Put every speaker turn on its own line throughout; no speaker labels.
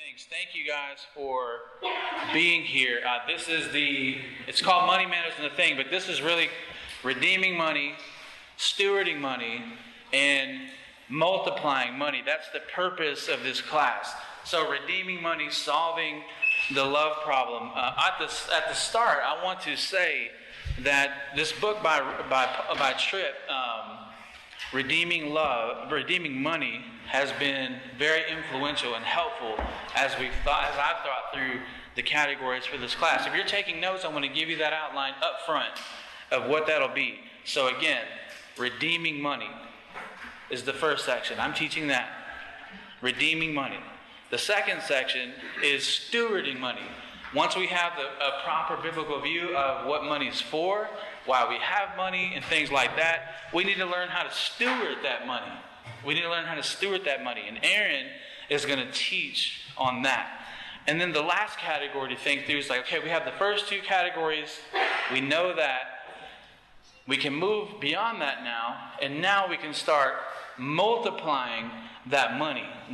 things. Thank you guys for being here. It's called Money Matters and the Thing, but this is really redeeming money, stewarding money, and multiplying money. That's the purpose of this class. So redeeming money, solving the love problem. At the start, I want to say that this book by Tripp, Redeeming Money, has been very influential and helpful as I've thought through the categories for this class. If you're taking notes, I'm going to give you that outline up front of what that'll be. So again, redeeming money is the first section. I'm teaching that. Redeeming money. The second section is stewarding money. Once we have a proper biblical view of what money is for, why we have money, and things like that, we need to learn how to steward that money. And Aaron is going to teach on that. And then the last category to think through is like, okay, we have the first two categories. We know that. We can move beyond that now. And now we can start multiplying that money. And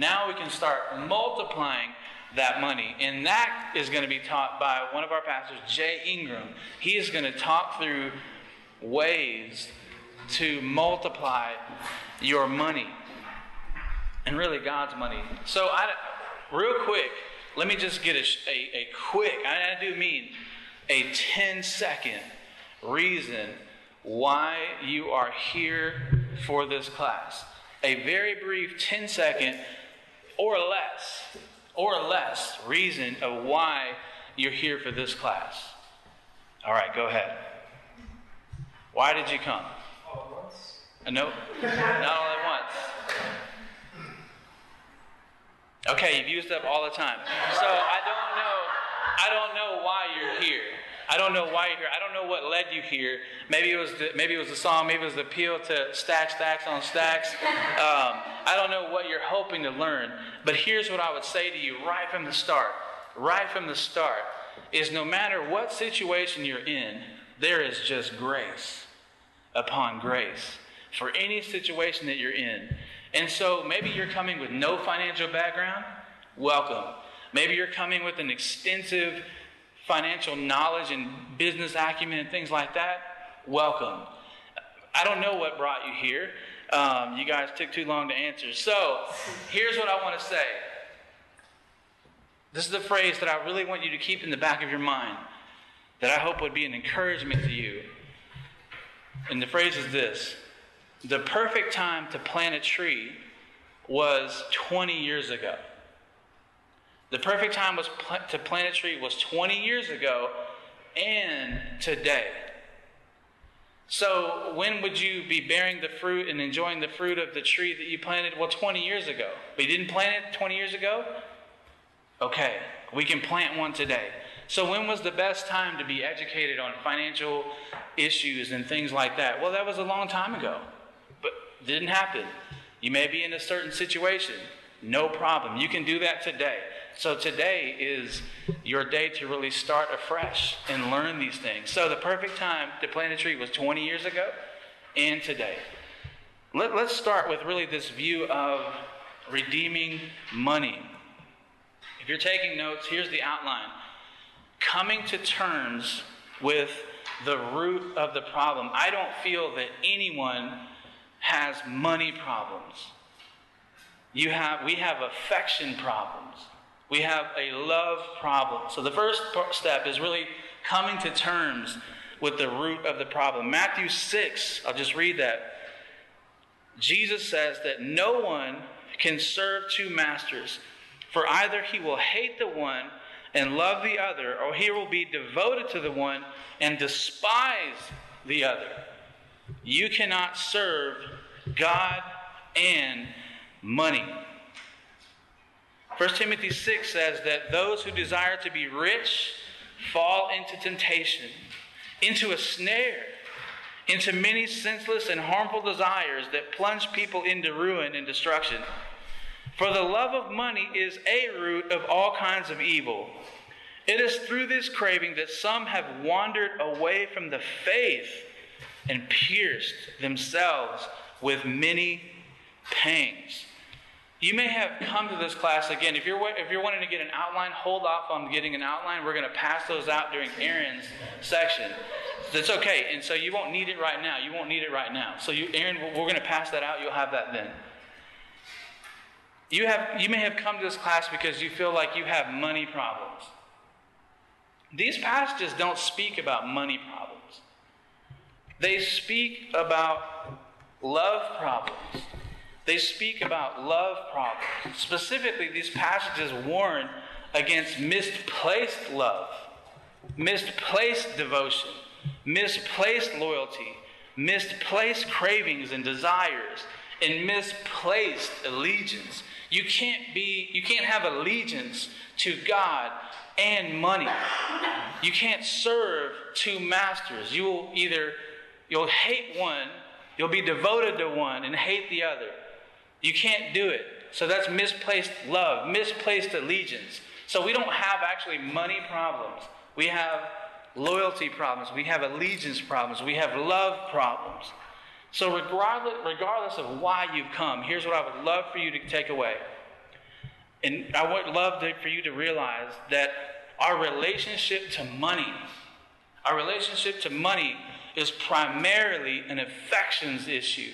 that is going to be taught by one of our pastors, Jay Ingram. He is going to talk through ways to multiply your money. And really God's money. So real quick, let me just get a quick, I do mean a 10-second reason why you are here for this class. A very brief 10-second or less reason of why you're here for this class. All right, go ahead. Why did you come?
All at once?
No, not all at once. Okay, you've used up all the time. So I don't know why you're here. I don't know what led you here. Maybe it was the song. Maybe it was the appeal to stacks on stacks. I don't know what you're hoping to learn. But here's what I would say to you right from the start. Is no matter what situation you're in, there is just grace upon grace for any situation that you're in. And so maybe you're coming with no financial background. Welcome. Maybe you're coming with an extensive financial knowledge and business acumen and things like that. Welcome. I don't know what brought you here. You guys took too long to answer. So here's what I want to say. This is the phrase that I really want you to keep in the back of your mind, that I hope would be an encouragement to you. And the phrase is this: the perfect time to plant a tree was 20 years ago. The perfect time to plant a tree was 20 years ago and today. So when would you be bearing the fruit and enjoying the fruit of the tree that you planted? Well, 20 years ago. But you didn't plant it 20 years ago? Okay, we can plant one today. So when was the best time to be educated on financial issues and things like that? Well, that was a long time ago. But it didn't happen. You may be in a certain situation. No problem. You can do that today. So today is your day to really start afresh and learn these things. So the perfect time to plant a tree was 20 years ago and today. Let's start with really this view of redeeming money. If you're taking notes, here's the outline. Coming to terms with the root of the problem. I don't feel that anyone has money problems. We have affection problems. We have a love problem. So the first step is really coming to terms with the root of the problem. Matthew 6, I'll just read that. Jesus says that no one can serve two masters, for either he will hate the one and love the other, or he will be devoted to the one and despise the other. You cannot serve God and money. 1 Timothy 6 says that those who desire to be rich fall into temptation, into a snare, into many senseless and harmful desires that plunge people into ruin and destruction. For the love of money is a root of all kinds of evil. It is through this craving that some have wandered away from the faith and pierced themselves with many pangs. You may have come to this class again. If you're wanting to get an outline, hold off on getting an outline. We're going to pass those out during Aaron's section. That's okay. And so you won't need it right now. You won't need it right now. So Aaron, we're going to pass that out. You'll have that then. You may have come to this class because you feel like you have money problems. These passages don't speak about money problems. They speak about love problems. They speak about love problems. Specifically, these passages warn against misplaced love, misplaced devotion, misplaced loyalty, misplaced cravings and desires, and misplaced allegiance. You can't have allegiance to God and money. You can't serve two masters. You'll hate one, you'll be devoted to one and hate the other. You can't do it. So that's misplaced love, misplaced allegiance. So we don't have actually money problems. We have loyalty problems. We have allegiance problems. We have love problems. So regardless of why you've come, here's what I would love for you to take away. And I would love for you to realize that our relationship to money is primarily an affections issue.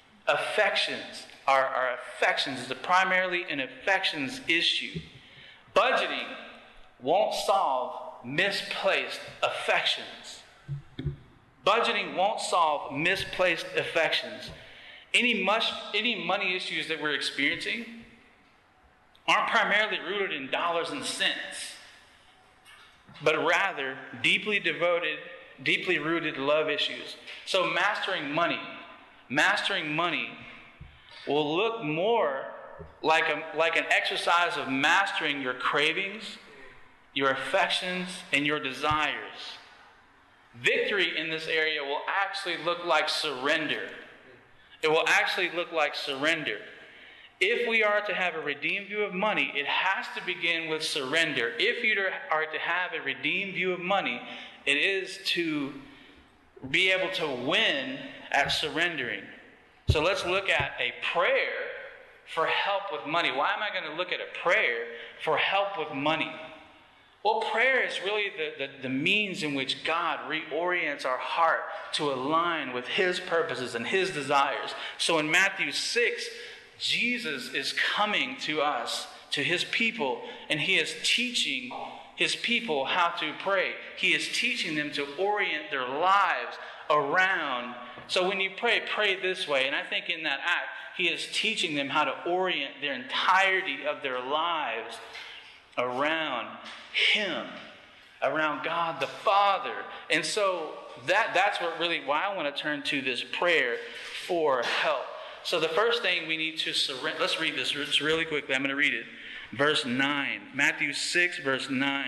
Our affections is primarily an affections issue. Budgeting won't solve misplaced affections. Budgeting won't solve misplaced affections. Any money issues that we're experiencing aren't primarily rooted in dollars and cents, but rather deeply rooted love issues. So mastering money will look more like an exercise of mastering your cravings, your affections, and your desires. Victory in this area will actually look like surrender. It will actually look like surrender. If we are to have a redeemed view of money, it has to begin with surrender. If you are to have a redeemed view of money, it is to be able to win at surrendering. So let's look at a prayer for help with money. Why am I going to look at a prayer for help with money? Well, prayer is really the means in which God reorients our heart to align with His purposes and His desires. So in Matthew 6, Jesus is coming to us, to His people, and He is teaching His people how to pray. He is teaching them to orient their lives around. So when you pray this way. And I think in that act, He is teaching them how to orient their entirety of their lives around Him, around God the Father. And so that's why I want to turn to this prayer for help. So the first thing we need to surrender. Let's read this really quickly. I'm going to read it. Verse 9. Matthew 6, verse 9.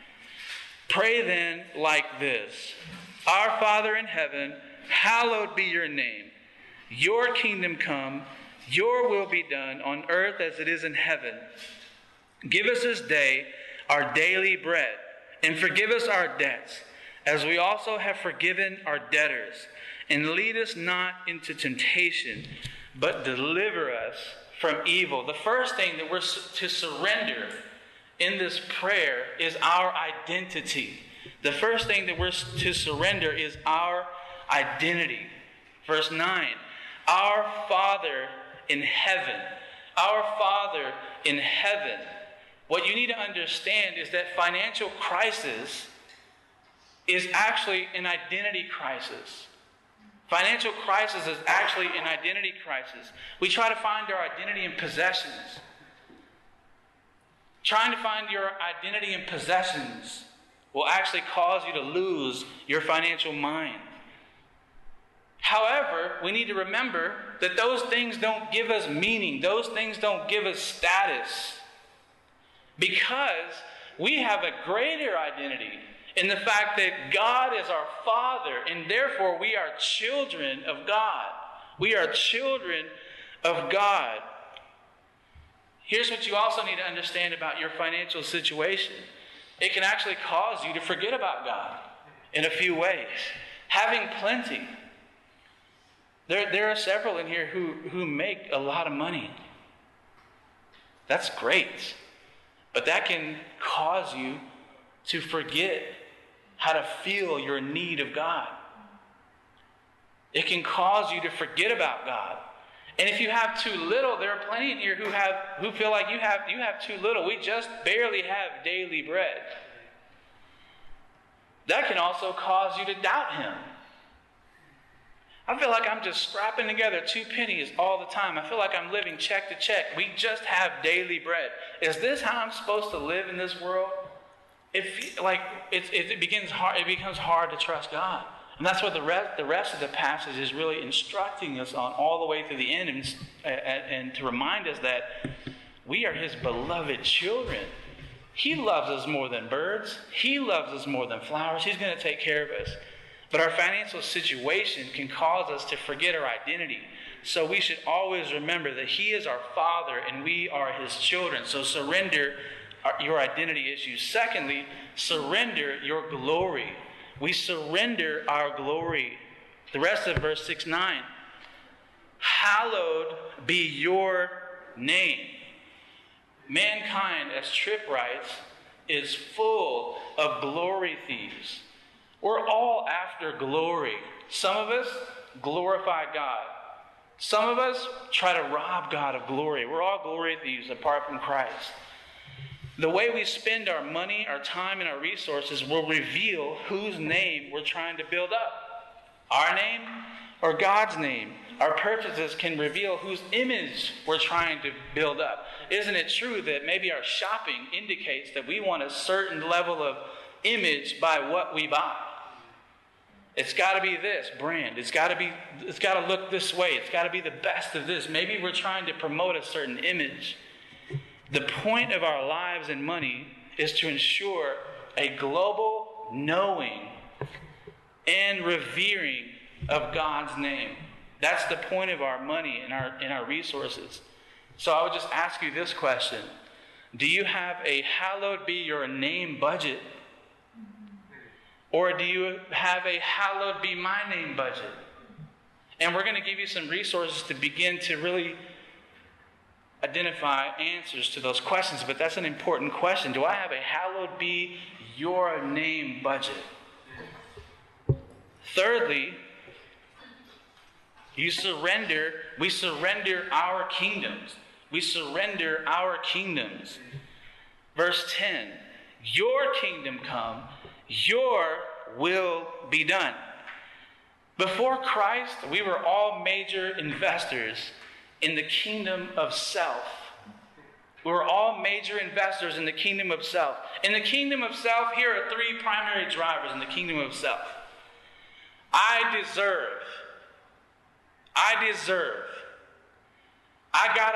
Pray then like this. Our Father in heaven, hallowed be your name. Your kingdom come, your will be done on earth as it is in heaven. Give us this day our daily bread, and forgive us our debts, as we also have forgiven our debtors. And lead us not into temptation, but deliver us from evil. The first thing that we're to surrender in this prayer is our identity. The first thing that we're to surrender is our identity. Verse 9, our Father in heaven. Our Father in heaven. What you need to understand is that financial crisis is actually an identity crisis. Financial crisis is actually an identity crisis. We try to find our identity in possessions. Trying to find your identity in possessions will actually cause you to lose your financial mind. However, we need to remember that those things don't give us meaning. Those things don't give us status. Because we have a greater identity in the fact that God is our Father, and therefore we are children of God. We are children of God. Here's what you also need to understand about your financial situation. It can actually cause you to forget about God in a few ways. Having plenty. There are several in here who make a lot of money. That's great. But that can cause you to forget how to feel your need of God. It can cause you to forget about God. And if you have too little, there are plenty in here who feel like you have too little. We just barely have daily bread. That can also cause you to doubt him. I feel like I'm just scrapping together 2 pennies all the time. I feel like I'm living check to check. We just have daily bread. Is this how I'm supposed to live in this world? It becomes hard to trust God. And that's what the rest of the passage is really instructing us on all the way to the end, and to remind us that we are his beloved children. He loves us more than birds. He loves us more than flowers. He's going to take care of us. But our financial situation can cause us to forget our identity. So we should always remember that he is our Father and we are his children. So surrender your identity issues. Secondly, surrender your glory. We surrender our glory. The rest of verse 6-9. Hallowed be your name. Mankind, as Tripp writes, is full of glory thieves. We're all after glory. Some of us glorify God. Some of us try to rob God of glory. We're all glory thieves apart from Christ. The way we spend our money, our time, and our resources will reveal whose name we're trying to build up. Our name or God's name. Our purchases can reveal whose image we're trying to build up. Isn't it true that maybe our shopping indicates that we want a certain level of image by what we buy? It's got to be this brand. It's got to look this way. It's got to be the best of this. Maybe we're trying to promote a certain image. The point of our lives and money is to ensure a global knowing and revering of God's name. That's the point of our money and our resources. So I would just ask you this question. Do you have a hallowed be your name budget? Or do you have a hallowed be my name budget? And we're going to give you some resources to begin to really identify answers to those questions. But that's an important question. Do I have a hallowed be your name budget? Thirdly, we surrender our kingdoms. We surrender our kingdoms. Verse 10, your kingdom come, your will be done. Before Christ, we were all major investors in the kingdom of self. We were all major investors in the kingdom of self. In the kingdom of self, here are 3 primary drivers in the kingdom of self. I deserve. I gotta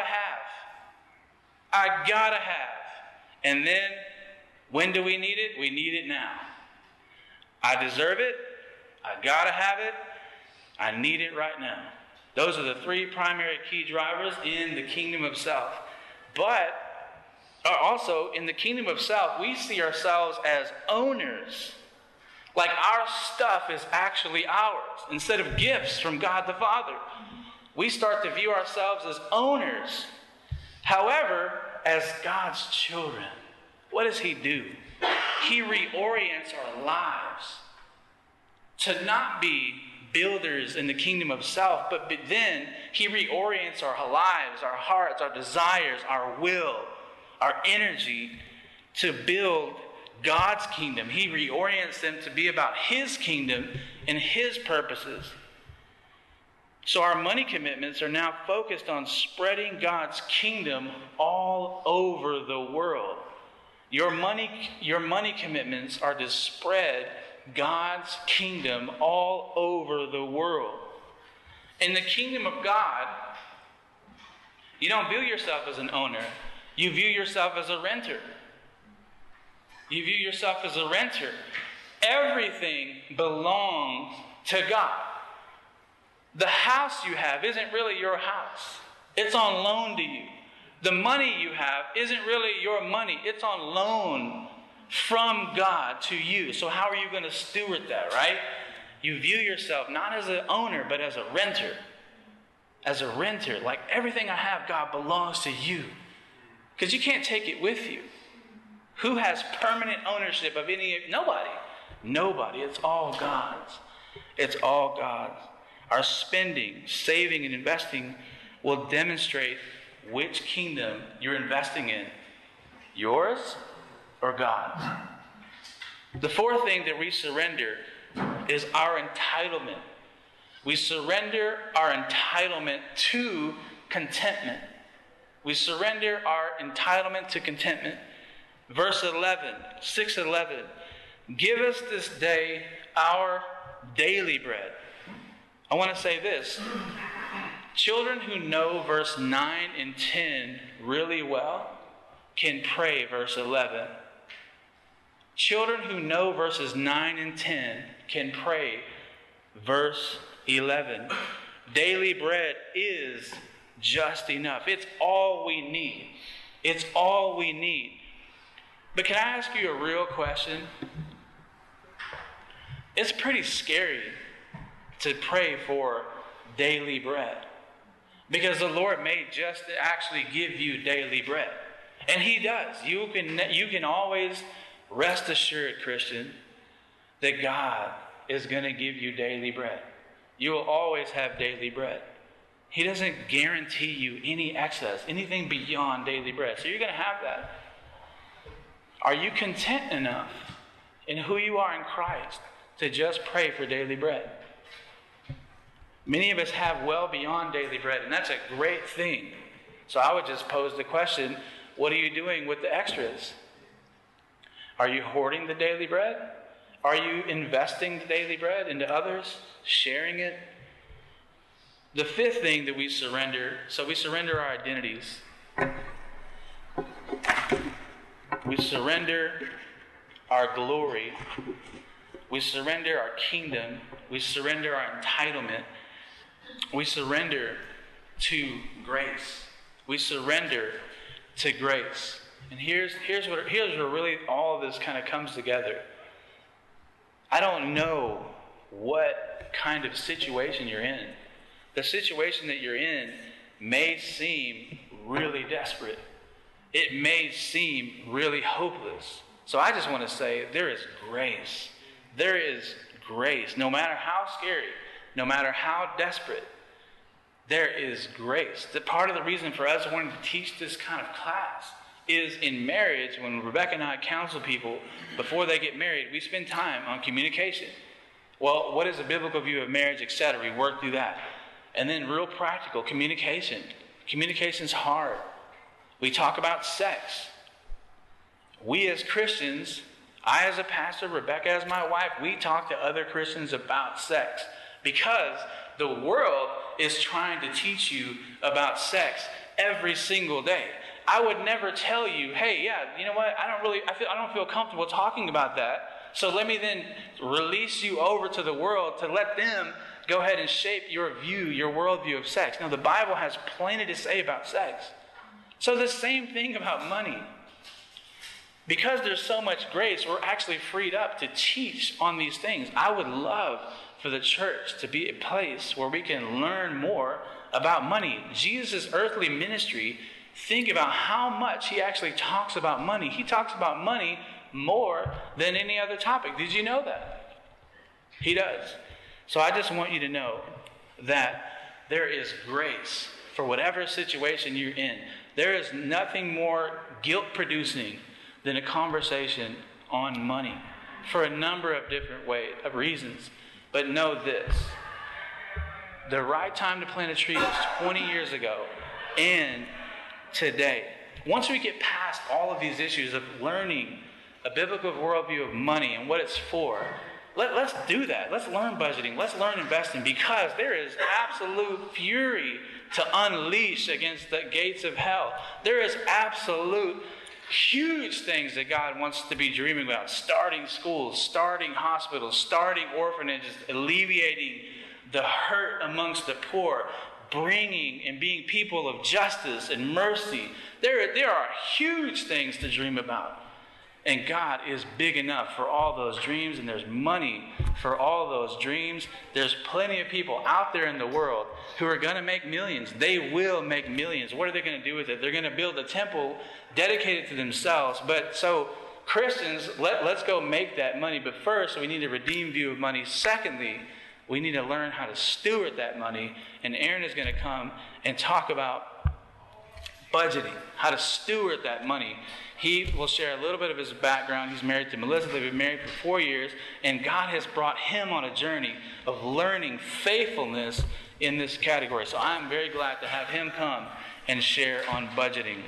have. And then, when do we need it? We need it now. I deserve it. I gotta have it. I need it right now. Those are the 3 primary key drivers in the kingdom of self. But also in the kingdom of self, we see ourselves as owners. Like our stuff is actually ours instead of gifts from God the Father. We start to view ourselves as owners. However, as God's children, what does he do? He reorients our lives to not be builders in the kingdom of self, but then he reorients our lives, our hearts, our desires, our will, our energy to build God's kingdom. He reorients them to be about his kingdom and his purposes. So our money commitments are now focused on spreading God's kingdom all over the world. Your money commitments are to spread God's kingdom all over the world. In the kingdom of God, you don't view yourself as an owner. You view yourself as a renter. You view yourself as a renter. Everything belongs to God. The house you have isn't really your house. It's on loan to you. The money you have isn't really your money. It's on loan from God to you. So how are you going to steward that, right? You view yourself not as an owner, but as a renter. As a renter. Like everything I have, God, belongs to you. Because you can't take it with you. Who has permanent ownership of any? Nobody. Nobody. It's all God's. It's all God's. Our spending, saving, and investing will demonstrate which kingdom you're investing in. Yours or God's. The fourth thing that we surrender is our entitlement. We surrender our entitlement to contentment. We surrender our entitlement to contentment. Verse 11, 6:11. Give us this day our daily bread. I want to say this. Children who know verse 9 and 10 really well can pray verse 11. Children who know verses 9 and 10 can pray verse 11. Daily bread is just enough. It's all we need. It's all we need. But can I ask you a real question? It's pretty scary to pray for daily bread. Because the Lord may just actually give you daily bread. And He does. You can always rest assured, Christian, that God is going to give you daily bread. You will always have daily bread. He doesn't guarantee you any excess, anything beyond daily bread. So you're going to have that. Are you content enough in who you are in Christ to just pray for daily bread? Many of us have well beyond daily bread, and that's a great thing. So I would just pose the question, what are you doing with the extras? Are you hoarding the daily bread? Are you investing the daily bread into others, sharing it? The fifth thing that we surrender, so we surrender our identities. We surrender our glory. We surrender our kingdom. We surrender our entitlement. We surrender to grace. We surrender to grace. And here's where really all of this kind of comes together. I don't know what kind of situation you're in. The situation that you're in may seem really desperate. It may seem really hopeless. So I just want to say there is grace. There is grace. No matter how scary, no matter how desperate, there is grace. The part of the reason for us wanting to teach this kind of class is in marriage, when Rebecca and I counsel people before they get married, we spend time on communication. Well, what is a biblical view of marriage, etc.? We work through that. And then real practical communication. Communication's hard. We talk about sex. We as Christians, I as a pastor, Rebecca as my wife, we talk to other Christians about sex because the world is trying to teach you about sex every single day. I would never tell you, hey, yeah, you know what? I don't feel comfortable talking about that. So let me then release you over to the world to let them go ahead and shape your view, your worldview of sex. Now, the Bible has plenty to say about sex. So the same thing about money. Because there's so much grace, we're actually freed up to teach on these things. I would love for the church to be a place where we can learn more about money. Jesus' earthly ministry, think about how much He actually talks about money. He talks about money more than any other topic. Did you know that? He does. So I just want you to know that there is grace for whatever situation you're in. There is nothing more guilt-producing than a conversation on money for a number of different reasons. But know this. The right time to plant a tree was 20 years ago and today. Once we get past all of these issues of learning a biblical worldview of money and what it's for, let's do that. Let's learn budgeting. Let's learn investing, because there is absolute fury to unleash against the gates of hell. There is absolute huge things that God wants to be dreaming about. Starting schools, starting hospitals, starting orphanages, alleviating the hurt amongst the poor, bringing and being people of justice and mercy. There are huge things to dream about. And God is big enough for all those dreams, and there's money for all those dreams. There's plenty of people out there in the world who are going to make millions. They will make millions. What are they going to do with it? They're going to build a temple dedicated to themselves. But so Christians, let's go make that money. But first, we need a redeemed view of money. Secondly, we need to learn how to steward that money. And Aaron is going to come and talk about budgeting, how to steward that money. He will share a little bit of his background. He's married to Melissa. They've been married for 4 years. And God has brought him on a journey of learning faithfulness in this category. So I'm very glad to have him come and share on budgeting.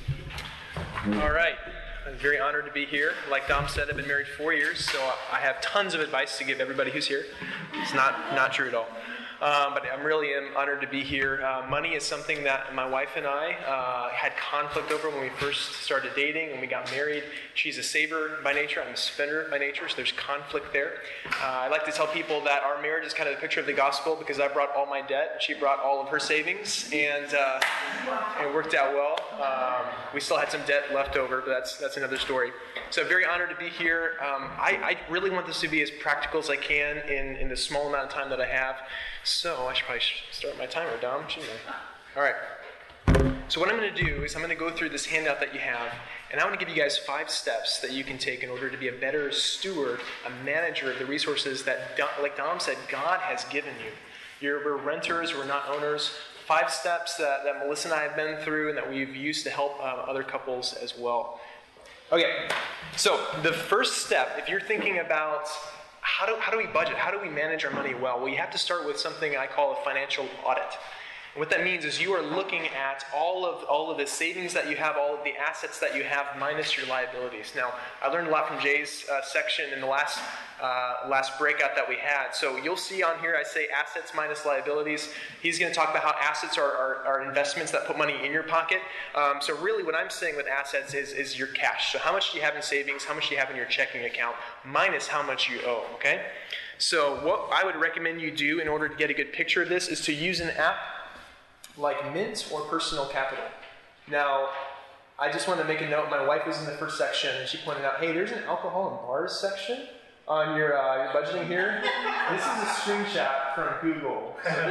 All right. I'm very honored to be here. Like Dom said, I've been married 4 years, so I have tons of advice to give everybody who's here. It's not true at all. But I really am honored to be here. Money is something that my wife and I had conflict over when we first started dating, when we got married. She's a saver by nature, I'm a spender by nature, so there's conflict there. I like to tell people that our marriage is kind of the picture of the gospel because I brought all my debt, and she brought all of her savings, and it worked out well. We still had some debt left over, but that's another story. So I'm very honored to be here. I really want this to be as practical as I can in the small amount of time that I have. So I should probably start my timer, Dom, shouldn't I? All right. So what I'm going to do is I'm going to go through this handout that you have, and I want to give you guys 5 steps that you can take in order to be a better steward, a manager of the resources that, like Dom said, God has given you. We're renters, we're not owners. 5 steps that Melissa and I have been through and that we've used to help other couples as well. Okay, so the first step, if you're thinking about how do we budget? How do we manage our money well? You have to start with something I call a financial audit. And what that means is you are looking at all of the savings that you have, all of the assets that you have, minus your liabilities. Now, I learned a lot from Jay's section in the last breakout that we had. So you'll see on here I say assets minus liabilities. He's going to talk about how assets are investments that put money in your pocket. So really what I'm saying with assets is your cash. So how much do you have in savings? How much do you have in your checking account? Minus how much you owe, okay? So what I would recommend you do in order to get a good picture of this is to use an app like Mint or Personal Capital. Now, I just want to make a note. My wife was in the first section, and she pointed out, hey, there's an alcohol and bars section on your budgeting here. This is a screenshot from Google. So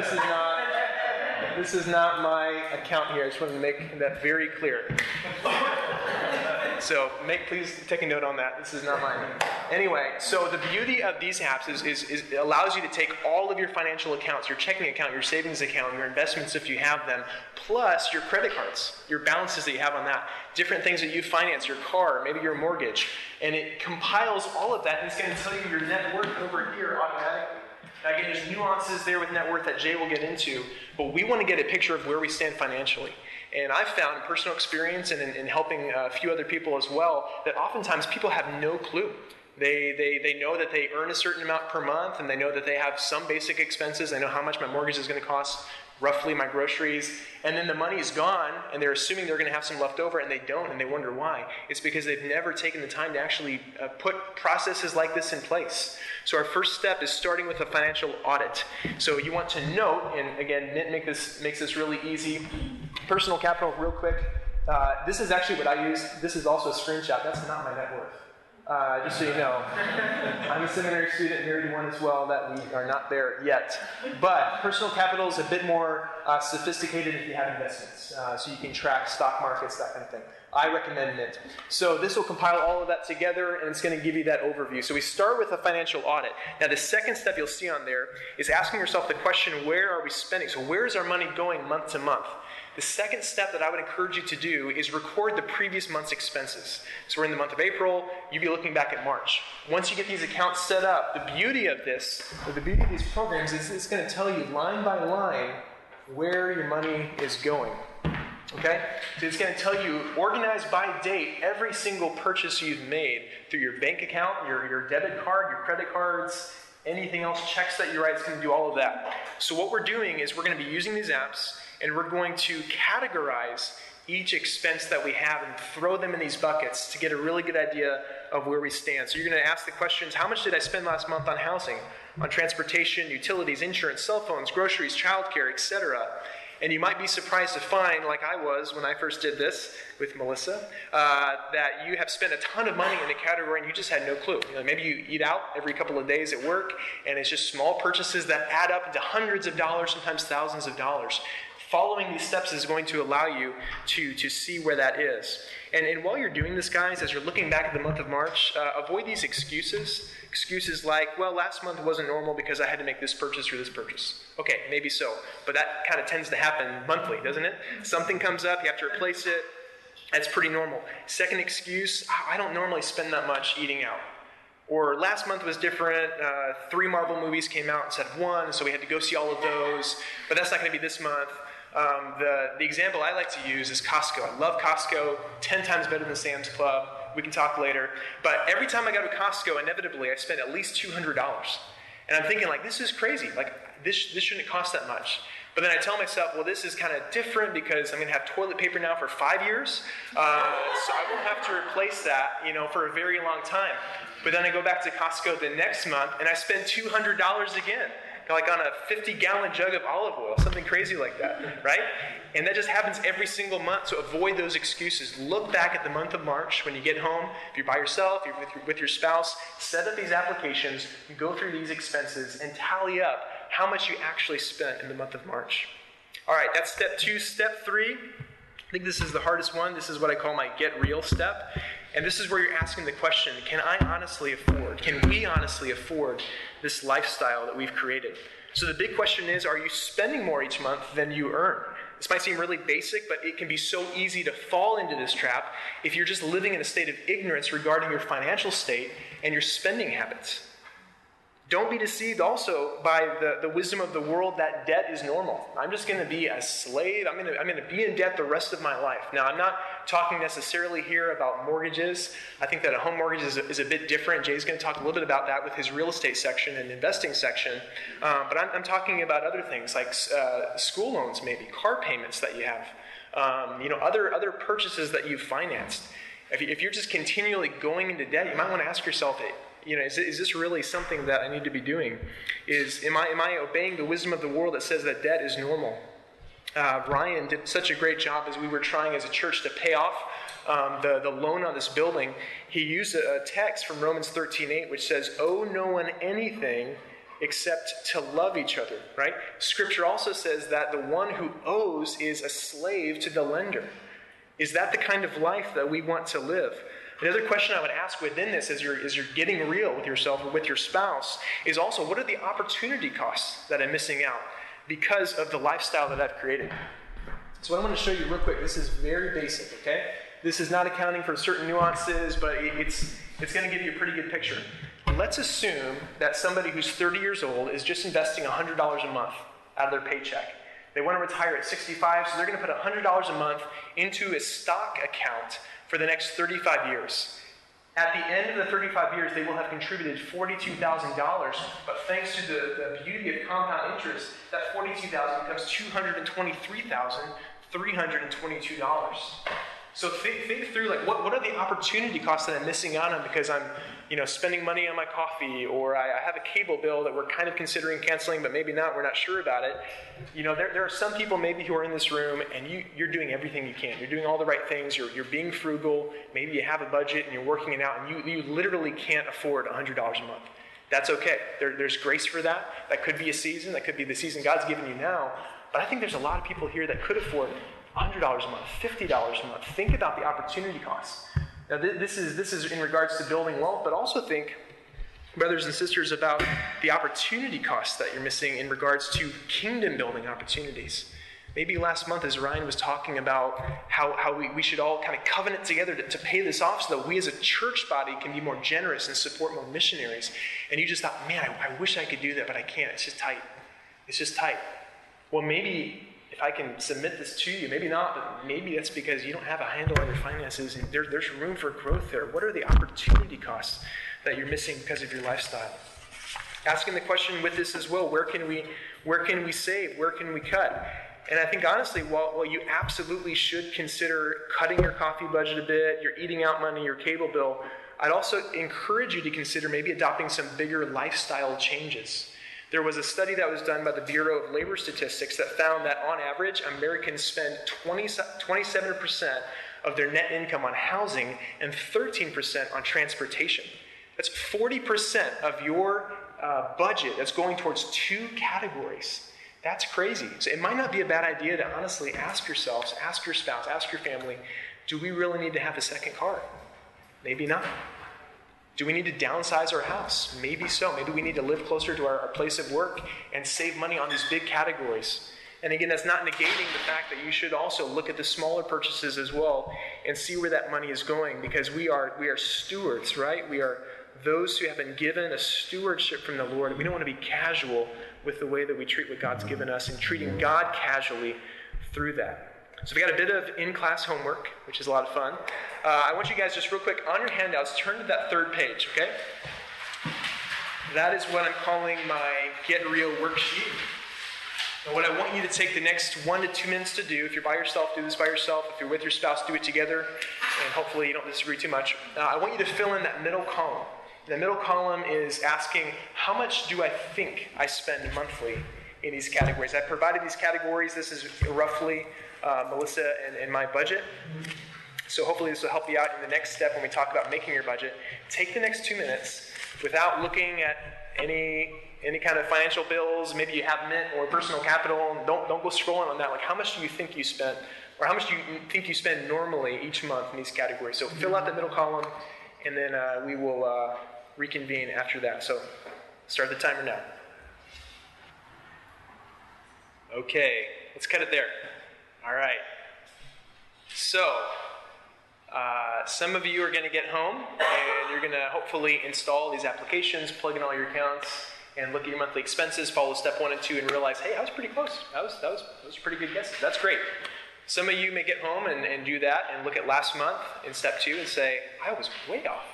this is not my account here. I just wanted to make that very clear. So please take a note on that. This is not mine. Anyway, so the beauty of these apps is it allows you to take all of your financial accounts, your checking account, your savings account, your investments if you have them, plus your credit cards, your balances that you have on that, different things that you finance, your car, maybe your mortgage, and it compiles all of that and it's going to tell you your net worth over here automatically. Now again, there's nuances there with net worth that Jay will get into, but we want to get a picture of where we stand financially. And I've found in personal experience and in helping a few other people as well, that oftentimes people have no clue. They know that they earn a certain amount per month, and they know that they have some basic expenses. They know how much my mortgage is going to cost, roughly my groceries, and then the money is gone, and they're assuming they're going to have some left over, and they don't, and they wonder why. It's because they've never taken the time to actually put processes like this in place. So our first step is starting with a financial audit. So you want to note, and again, Mint makes this really easy. Personal Capital, real quick. This is actually what I use. This is also a screenshot. That's not my net worth. Just so you know. I'm a seminary student, married one as well, that we are not there yet. But Personal Capital is a bit more sophisticated if you have investments. So you can track stock markets, that kind of thing. I recommend Mint. So this will compile all of that together, and it's going to give you that overview. So we start with a financial audit. Now the second step you'll see on there is asking yourself the question, where are we spending? So where is our money going month to month? The second step that I would encourage you to do is record the previous month's expenses. So we're in the month of April, you'd be looking back at March. Once you get these accounts set up, the beauty of this, or the beauty of these programs is it's going to tell you line by line where your money is going. Okay? So it's going to tell you, organized by date, every single purchase you've made through your bank account, your debit card, your credit cards, anything else, checks that you write, it's going to do all of that. So what we're doing is we're going to be using these apps, and we're going to categorize each expense that we have and throw them in these buckets to get a really good idea of where we stand. So you're going to ask the questions, how much did I spend last month on housing, on transportation, utilities, insurance, cell phones, groceries, childcare, etc.? And you might be surprised to find, like I was when I first did this with Melissa, that you have spent a ton of money in a category and you just had no clue. Maybe you eat out every couple of days at work, and it's just small purchases that add up into hundreds of dollars, sometimes thousands of dollars. Following these steps is going to allow you to see where that is. And while you're doing this, guys, as you're looking back at the month of March, avoid these excuses. Excuses like, well, last month wasn't normal because I had to make this purchase or this purchase. Okay, maybe so. But that kind of tends to happen monthly, doesn't it? Something comes up, you have to replace it. That's pretty normal. Second excuse, I don't normally spend that much eating out. Or last month was different, 3 Marvel movies came out instead of 1, so we had to go see all of those. But that's not going to be this month. The example I like to use is Costco. I love Costco, 10 times better than Sam's Club. We can talk later. But every time I go to Costco, inevitably, I spend at least $200. And I'm thinking, like, this is crazy. Like, this shouldn't cost that much. But then I tell myself, well, this is kind of different because I'm going to have toilet paper now for 5 years. So I won't have to replace that, for a very long time. But then I go back to Costco the next month, and I spend $200 again. Like on a 50-gallon jug of olive oil, something crazy like that, right? And that just happens every single month, so avoid those excuses. Look back at the month of March when you get home. If you're by yourself, if you're with your spouse, set up these applications, go through these expenses, and tally up how much you actually spent in the month of March. All right, that's step 2. Step 3, I think this is the hardest one. This is what I call my get real step. And this is where you're asking the question, can we honestly afford this lifestyle that we've created? So the big question is, are you spending more each month than you earn? This might seem really basic, but it can be so easy to fall into this trap if you're just living in a state of ignorance regarding your financial state and your spending habits. Don't be deceived also by the wisdom of the world that debt is normal. I'm just going to be a slave. I'm going to be in debt the rest of my life. Now, I'm not talking necessarily here about mortgages. I think that a home mortgage is a bit different. Jay's going to talk a little bit about that with his real estate section and investing section. But I'm talking about other things like school loans, maybe car payments that you have, other purchases that you've financed. If you're just continually going into debt, you might want to ask yourself, is this really something that I need to be doing? Am I obeying the wisdom of the world that says that debt is normal? Ryan did such a great job as we were trying as a church to pay off the loan on this building. He used a text from Romans 13:8, which says, "Owe no one anything except to love each other," right? Scripture also says that the one who owes is a slave to the lender. Is that the kind of life that we want to live? Another question I would ask within this as you're getting real with yourself or with your spouse is also, what are the opportunity costs that I'm missing out because of the lifestyle that I've created? So what I want to show you real quick, this is very basic, okay? This is not accounting for certain nuances, but it's going to give you a pretty good picture. Let's assume that somebody who's 30 years old is just investing $100 a month out of their paycheck. They want to retire at 65, so they're going to put $100 a month into a stock account for the next 35 years. At the end of the 35 years, they will have contributed $42,000, but thanks to the beauty of compound interest, that $42,000 becomes $223,322. So think through, like, what are the opportunity costs that I'm missing out on because I'm, spending money on my coffee, or I have a cable bill that we're kind of considering canceling, but maybe not, we're not sure about it. There are some people maybe who are in this room, and you're doing everything you can. You're doing all the right things, you're being frugal, maybe you have a budget and you're working it out, and you literally can't afford $100 a month. That's okay. There's grace for that. That could be a season, that could be the season God's given you now, but I think there's a lot of people here that could afford $100 a month, $50 a month. Think about the opportunity costs. Now, this is in regards to building wealth, but also think, brothers and sisters, about the opportunity costs that you're missing in regards to kingdom building opportunities. Maybe last month, as Ryan was talking about how we should all kind of covenant together to pay this off so that we as a church body can be more generous and support more missionaries. And you just thought, man, I wish I could do that, but I can't. It's just tight. It's just tight. Well, maybe if I can submit this to you, maybe not, but maybe that's because you don't have a handle on your finances and there's room for growth there. What are the opportunity costs that you're missing because of your lifestyle? Asking the question with this as well, where can we save? Where can we cut? And I think honestly, while you absolutely should consider cutting your coffee budget a bit, your eating out money, your cable bill, I'd also encourage you to consider maybe adopting some bigger lifestyle changes. There was a study that was done by the Bureau of Labor Statistics that found that on average, Americans spend 27% of their net income on housing and 13% on transportation. That's 40% of your budget that's going towards two categories. That's crazy. So it might not be a bad idea to honestly ask yourselves, ask your spouse, ask your family, do we really need to have a second car? Maybe not. Do we need to downsize our house? Maybe so. Maybe we need to live closer to our place of work and save money on these big categories. And again, that's not negating the fact that you should also look at the smaller purchases as well and see where that money is going, because we are stewards, right? We are those who have been given a stewardship from the Lord. We don't want to be casual with the way that we treat what God's given us and treating God casually through that. So we got a bit of in-class homework, which is a lot of fun. I want you guys just real quick, on your handouts, turn to that third page, okay? That is what I'm calling my Get Real worksheet. And what I want you to take the next 1 to 2 minutes to do, if you're by yourself, do this by yourself. If you're with your spouse, do it together. And hopefully you don't disagree too much. I want you to fill in that middle column. The middle column is asking, how much do I think I spend monthly in these categories? I provided these categories. This is roughly Melissa and my budget. So hopefully this will help you out in the next step when we talk about making your budget. Take the next 2 minutes without looking at any kind of financial bills. Maybe you have Mint or personal capital. Don't go scrolling on that. Like, how much do you think you spent, or how much do you think you spend normally each month in these categories? So fill out the middle column, and then we will reconvene after that. So start the timer now. Okay, let's cut it there. All right. So some of you are going to get home, and you're going to hopefully install these applications, plug in all your accounts, and look at your monthly expenses, follow step 1 and 2, and realize, hey, I was pretty close. Those pretty good guesses. That's great. Some of you may get home and do that and look at last month in step 2 and say, I was way off.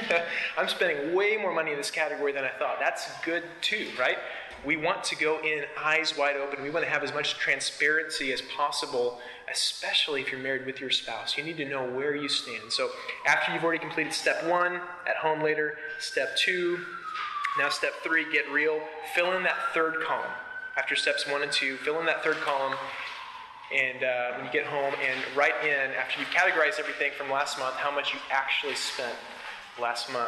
I'm spending way more money in this category than I thought. That's good too, right? We want to go in eyes wide open. We want to have as much transparency as possible, especially if you're married with your spouse. You need to know where you stand. So after you've already completed step 1, at home later, step 2, now step 3, get real. Fill in that third column. After steps 1 and 2, fill in that third column. And when you get home, and write in, after you've categorized everything from last month, how much you actually spent last month.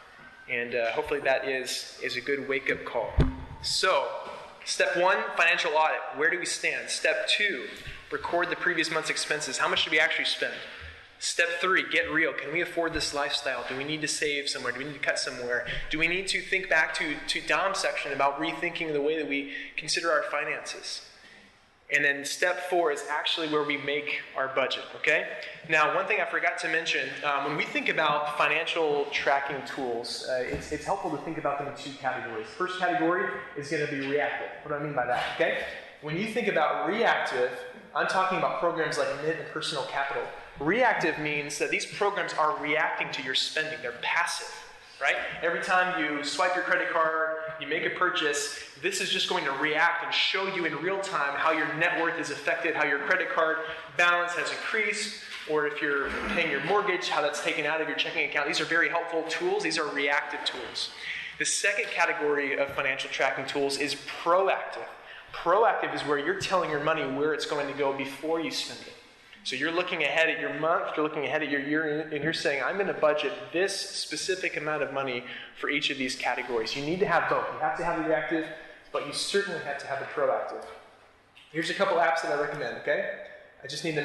And hopefully that is a good wake-up call. So, step 1, financial audit. Where do we stand? Step 2, record the previous month's expenses. How much did we actually spend? Step 3, get real. Can we afford this lifestyle? Do we need to save somewhere? Do we need to cut somewhere? Do we need to think back to Dom's section about rethinking the way that we consider our finances? And then step 4 is actually where we make our budget, okay? Now, one thing I forgot to mention, when we think about financial tracking tools, it's helpful to think about them in 2 categories. First category is going to be reactive. What do I mean by that, okay? When you think about reactive, I'm talking about programs like Mint and Personal Capital. Reactive means that these programs are reacting to your spending. They're passive, right? Every time you swipe your credit card, you make a purchase, this is just going to react and show you in real time how your net worth is affected, how your credit card balance has increased, or if you're paying your mortgage, how that's taken out of your checking account. These are very helpful tools. These are reactive tools. The second category of financial tracking tools is proactive. Proactive is where you're telling your money where it's going to go before you spend it. So you're looking ahead at your month, you're looking ahead at your year, and you're saying, I'm going to budget this specific amount of money for each of these categories. You need to have both. You have to have the reactive, but you certainly have to have the proactive. Here's a couple apps that I recommend, okay? I just need to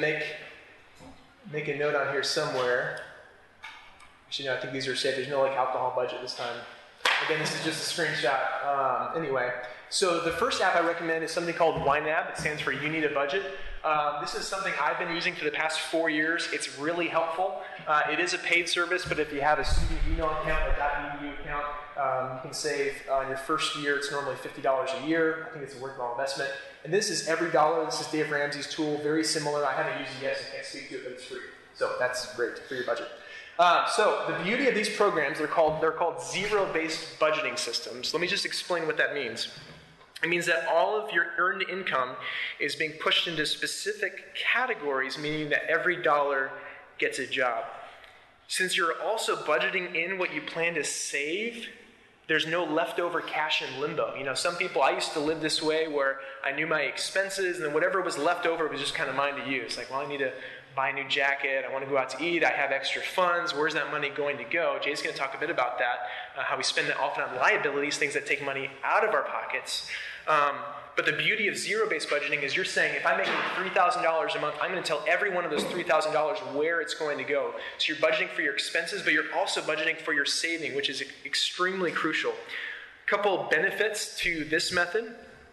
make a note on here somewhere. Actually, no, I think these are saved. There's no alcohol budget this time. Again, this is just a screenshot. Anyway, so the first app I recommend is something called YNAB. It stands for You Need a Budget. This is something I've been using for the past 4 years. It's really helpful. It is a paid service, but if you have a student email account or .edu account, you can save on your first year. It's normally $50 a year. I think it's a worthwhile investment. And this is every dollar. This is Dave Ramsey's tool. Very similar. I haven't used it yet, so I can't speak to it, but it's free. So that's great for your budget. So the beauty of these programs, they're called zero-based budgeting systems. Let me just explain what that means. It means that all of your earned income is being pushed into specific categories, meaning that every dollar gets a job. Since you're also budgeting in what you plan to save, There's no leftover cash in limbo. Some people, I used to live this way where I knew my expenses, and then whatever was left over was just kind of mine to use. Like, well, I need to buy a new jacket, I want to go out to eat, I have extra funds, where's that money going to go? Jay's going to talk a bit about that, how we spend it often on liabilities, things that take money out of our pockets. But the beauty of zero-based budgeting is you're saying, if I'm making $3,000 a month, I'm going to tell every one of those $3,000 where it's going to go. So you're budgeting for your expenses, but you're also budgeting for your saving, which is extremely crucial. A couple benefits to this method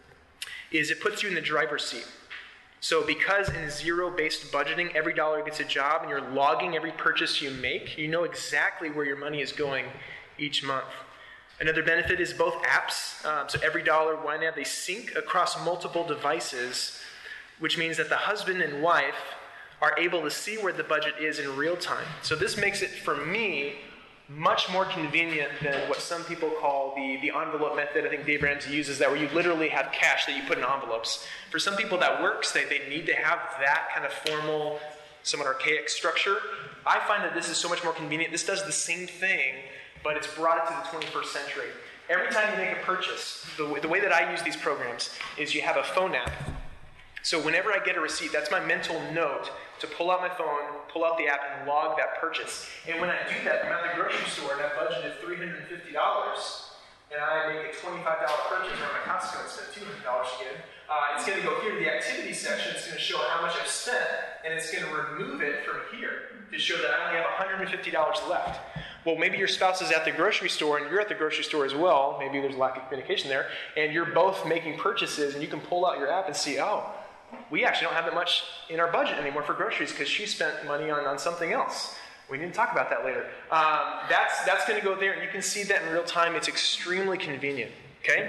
is it puts you in the driver's seat. So because in zero-based budgeting, every dollar gets a job, and you're logging every purchase you make, you know exactly where your money is going each month. Another benefit is both apps. So every dollar YNAB, they sync across multiple devices, which means that the husband and wife are able to see where the budget is in real time. So this makes it, for me, much more convenient than what some people call the envelope method. I think Dave Ramsey uses that, where you literally have cash that you put in envelopes. For some people that works, they need to have that kind of formal, somewhat archaic structure. I find that this is so much more convenient. This does the same thing, but it's brought it to the 21st century. Every time you make a purchase, the way that I use these programs is you have a phone app. So whenever I get a receipt, that's my mental note to pull out my phone, pull out the app, and log that purchase. And when I do that, I'm at the grocery store and I budgeted $350, and I make a $25 purchase, or my Costco and spend $200 again. It's going to go here to the activity section. It's going to show how much I've spent, and it's going to remove it from here to show that I only have $150 left. Well, maybe your spouse is at the grocery store and you're at the grocery store as well. Maybe there's a lack of communication there, and you're both making purchases, and you can pull out your app and see, oh, we actually don't have that much in our budget anymore for groceries because she spent money on something else. We need to talk about that later. That's going to go there, and you can see that in real time. It's extremely convenient, okay?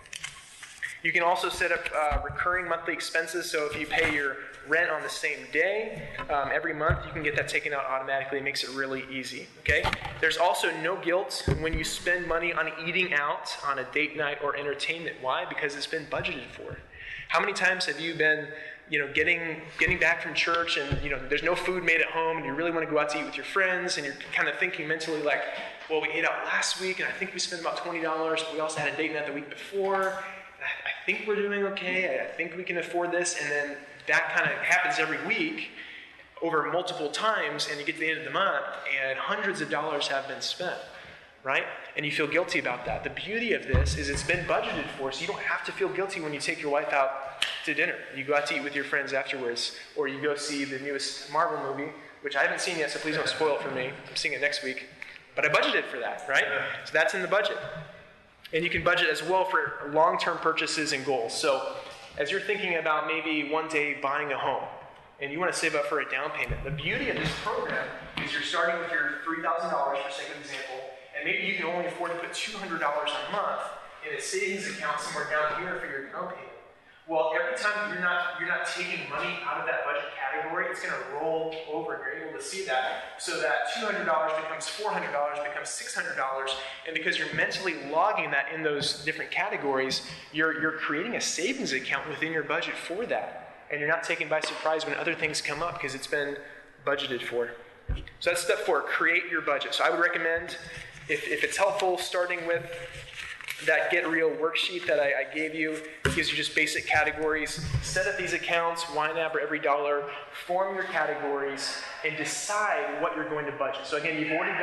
You can also set up recurring monthly expenses. So if you pay your rent on the same day, every month you can get that taken out automatically. It makes it really easy, okay? There's also no guilt when you spend money on eating out on a date night or entertainment. Why? Because it's been budgeted for. How many times have you been, getting back from church and, there's no food made at home and you really want to go out to eat with your friends, and you're kind of thinking mentally like, well, we ate out last week and I think we spent about $20, but we also had a date night the week before. I think we're doing okay. I think we can afford this. And then that kind of happens every week over multiple times, and you get to the end of the month and hundreds of dollars have been spent, right? And you feel guilty about that. The beauty of this is it's been budgeted for, so you don't have to feel guilty when you take your wife out to dinner. You go out to eat with your friends afterwards, or you go see the newest Marvel movie, which I haven't seen yet, so please don't spoil it for me. I'm seeing it next week. But I budgeted for that, right? So that's in the budget. And you can budget as well for long-term purchases and goals. So as you're thinking about maybe one day buying a home, and you want to save up for a down payment, the beauty of this program is you're starting with your $3,000 for sake of example, and maybe you can only afford to put $200 a month in a savings account somewhere down here for your down payment. Well, every time you're not taking money out of that budget category, it's going to roll over, and you're able to see that. So that $200 becomes $400, becomes $600, and because you're mentally logging that in those different categories, you're creating a savings account within your budget for that. And you're not taken by surprise when other things come up because it's been budgeted for. So that's step 4, create your budget. So I would recommend, if it's helpful, starting with that Get Real worksheet that I gave you. It gives you just basic categories. Set up these accounts, YNAB or every dollar, form your categories, and decide what you're going to budget. So again, you've already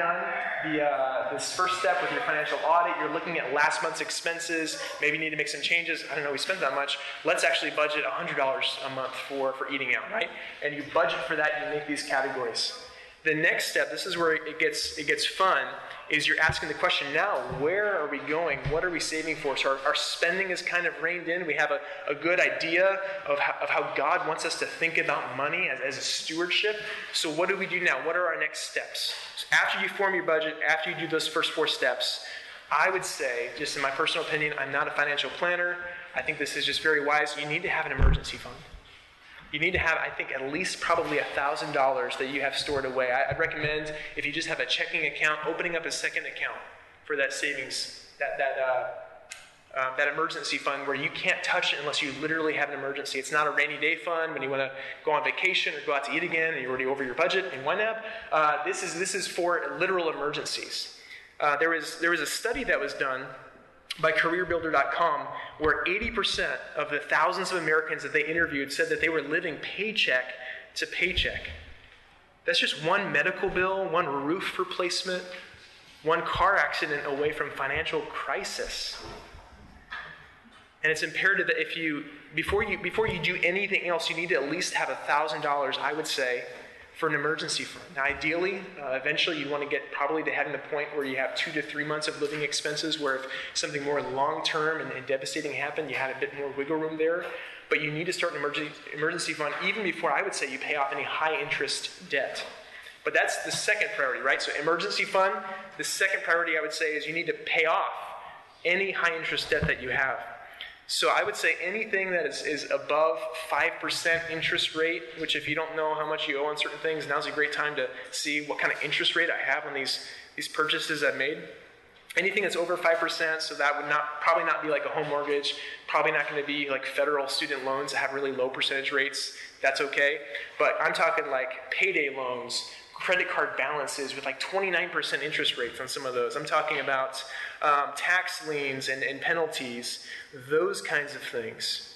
done this first step with your financial audit. You're looking at last month's expenses. Maybe you need to make some changes. I don't know, we spent that much. Let's actually budget $100 a month for eating out, right? And you budget for that and you make these categories. The next step, this is where it gets fun, is you're asking the question now, where are we going? What are we saving for? So our spending is kind of reined in. We have a good idea of how God wants us to think about money as a stewardship. So what do we do now? What are our next steps? So after you form your budget, after you do those first 4 steps, I would say, just in my personal opinion, I'm not a financial planner. I think this is just very wise. You need to have an emergency fund. You need to have, I think, at least probably $1,000 that you have stored away. I'd recommend, if you just have a checking account, opening up a second account for that savings, that emergency fund where you can't touch it unless you literally have an emergency. It's not a rainy day fund when you want to go on vacation or go out to eat again and you're already over your budget in YNAB. This is for literal emergencies. There was a study that was done by CareerBuilder.com where 80% of the thousands of Americans that they interviewed said that they were living paycheck to paycheck. That's just one medical bill, one roof replacement, one car accident away from financial crisis. And it's imperative that before you do anything else, you need to at least have $1,000, I would say, for an emergency fund. Now, ideally, eventually you want to get probably to having the point where you have 2 to 3 months of living expenses, where if something more long-term and devastating happened, you had a bit more wiggle room there. But you need to start an emergency fund even before, I would say, you pay off any high-interest debt. But that's the second priority, right? So emergency fund, the second priority I would say is you need to pay off any high-interest debt that you have. So I would say anything that is above 5% interest rate, which if you don't know how much you owe on certain things, now's a great time to see what kind of interest rate I have on these purchases I've made. Anything that's over 5%, so that would probably not be like a home mortgage, probably not going to be like federal student loans that have really low percentage rates, that's okay. But I'm talking like payday loans, credit card balances with like 29% interest rates on some of those. I'm talking about tax liens and penalties, those kinds of things.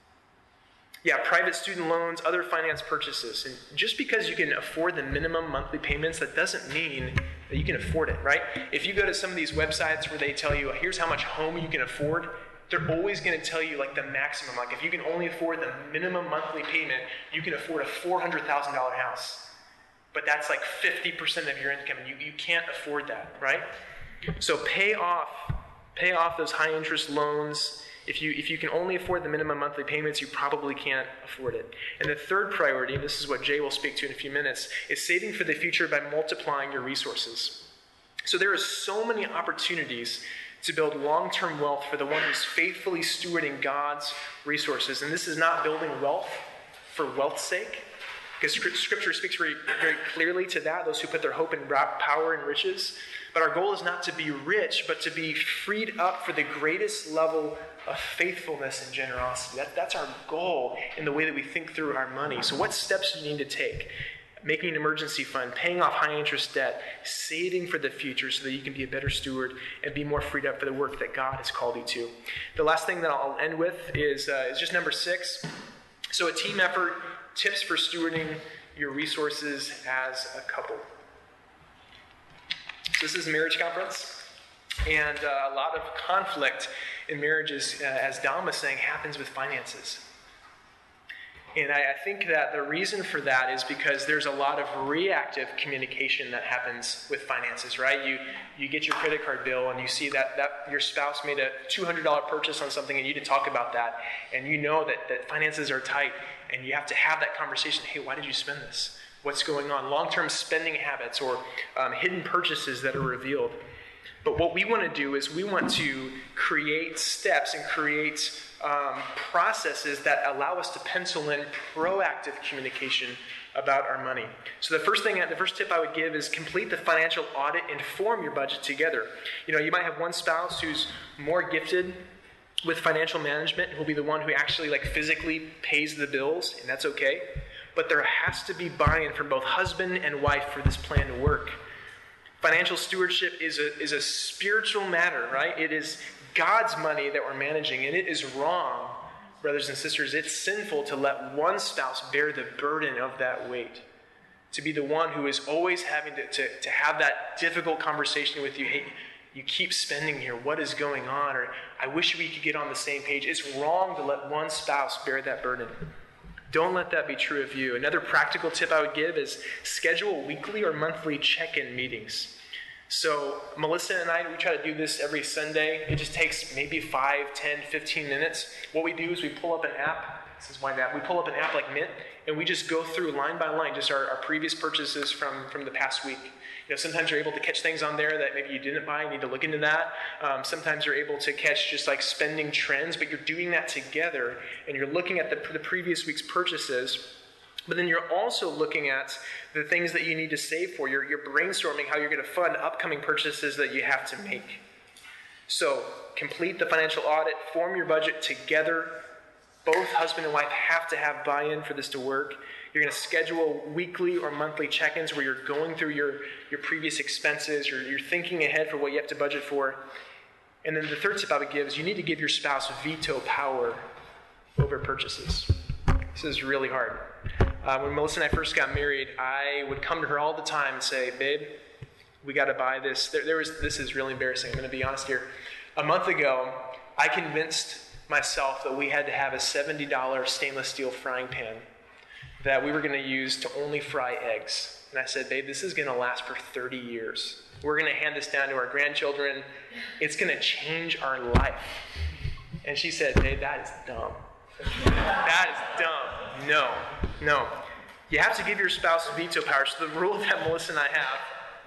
Yeah, private student loans, other finance purchases. And just because you can afford the minimum monthly payments, that doesn't mean that you can afford it, right? If you go to some of these websites where they tell you, here's how much home you can afford, they're always going to tell you like the maximum. Like if you can only afford the minimum monthly payment, you can afford a $400,000 house. But that's like 50% of your income, and you can't afford that, right? So pay off those high interest loans. If you can only afford the minimum monthly payments, you probably can't afford it. And the third priority, and this is what Jay will speak to in a few minutes, is saving for the future by multiplying your resources. So there are so many opportunities to build long-term wealth for the one who's faithfully stewarding God's resources. And this is not building wealth for wealth's sake, because Scripture speaks very, very clearly to that, those who put their hope in power and riches. But our goal is not to be rich, but to be freed up for the greatest level of faithfulness and generosity. That's our goal in the way that we think through our money. So what steps do you need to take? Making an emergency fund, paying off high interest debt, saving for the future so that you can be a better steward and be more freed up for the work that God has called you to. The last thing that I'll end with is just number 6. So a team effort, tips for stewarding your resources as a couple. So this is a marriage conference, and a lot of conflict in marriages, as Dom was saying, happens with finances. And I think that the reason for that is because there's a lot of reactive communication that happens with finances, right? You get your credit card bill and you see that your spouse made a $200 purchase on something and you need to talk about that. And you know that finances are tight and you have to have that conversation. Hey, why did you spend this? What's going on? Long-term spending habits or hidden purchases that are revealed. But what we want to do is we want to create steps and create processes that allow us to pencil in proactive communication about our money. So the first tip I would give is complete the financial audit and form your budget together. You know, you might have one spouse who's more gifted with financial management, who'll be the one who actually physically pays the bills, and that's okay. But there has to be buy-in from both husband and wife for this plan to work. Financial stewardship is a spiritual matter, right? It is God's money that we're managing, and it is wrong, brothers and sisters. It's sinful to let one spouse bear the burden of that weight. To be the one who is always having to have that difficult conversation with you. Hey, you keep spending here. What is going on? Or I wish we could get on the same page. It's wrong to let one spouse bear that burden. Don't let that be true of you. Another practical tip I would give is schedule weekly or monthly check-in meetings. So Melissa and I, we try to do this every Sunday. It just takes maybe 5, 10, 15 minutes. What we do is we pull up an app. This is my app. We pull up an app like Mint, and we just go through line by line, just our previous purchases from the past week. You know, sometimes you're able to catch things on there that maybe you didn't buy. You need to look into that. Sometimes you're able to catch just spending trends, but you're doing that together, and you're looking at the previous week's purchases. But then you're also looking at the things that you need to save for. You're brainstorming how you're going to fund upcoming purchases that you have to make. So complete the financial audit, form your budget together. Both husband and wife have to have buy-in for this to work. You're going to schedule weekly or monthly check-ins where you're going through your previous expenses. You're thinking ahead for what you have to budget for. And then the third tip I would give is you need to give your spouse veto power over purchases. This is really hard. When Melissa and I first got married, I would come to her all the time and say, babe, we got to buy this. This is really embarrassing. I'm going to be honest here. A month ago, I convinced myself that we had to have a $70 stainless steel frying pan that we were going to use to only fry eggs. And I said, babe, this is going to last for 30 years. We're going to hand this down to our grandchildren. It's going to change our life. And she said, babe, that is dumb. That is dumb. No. You have to give your spouse veto power. So the rule that Melissa and I have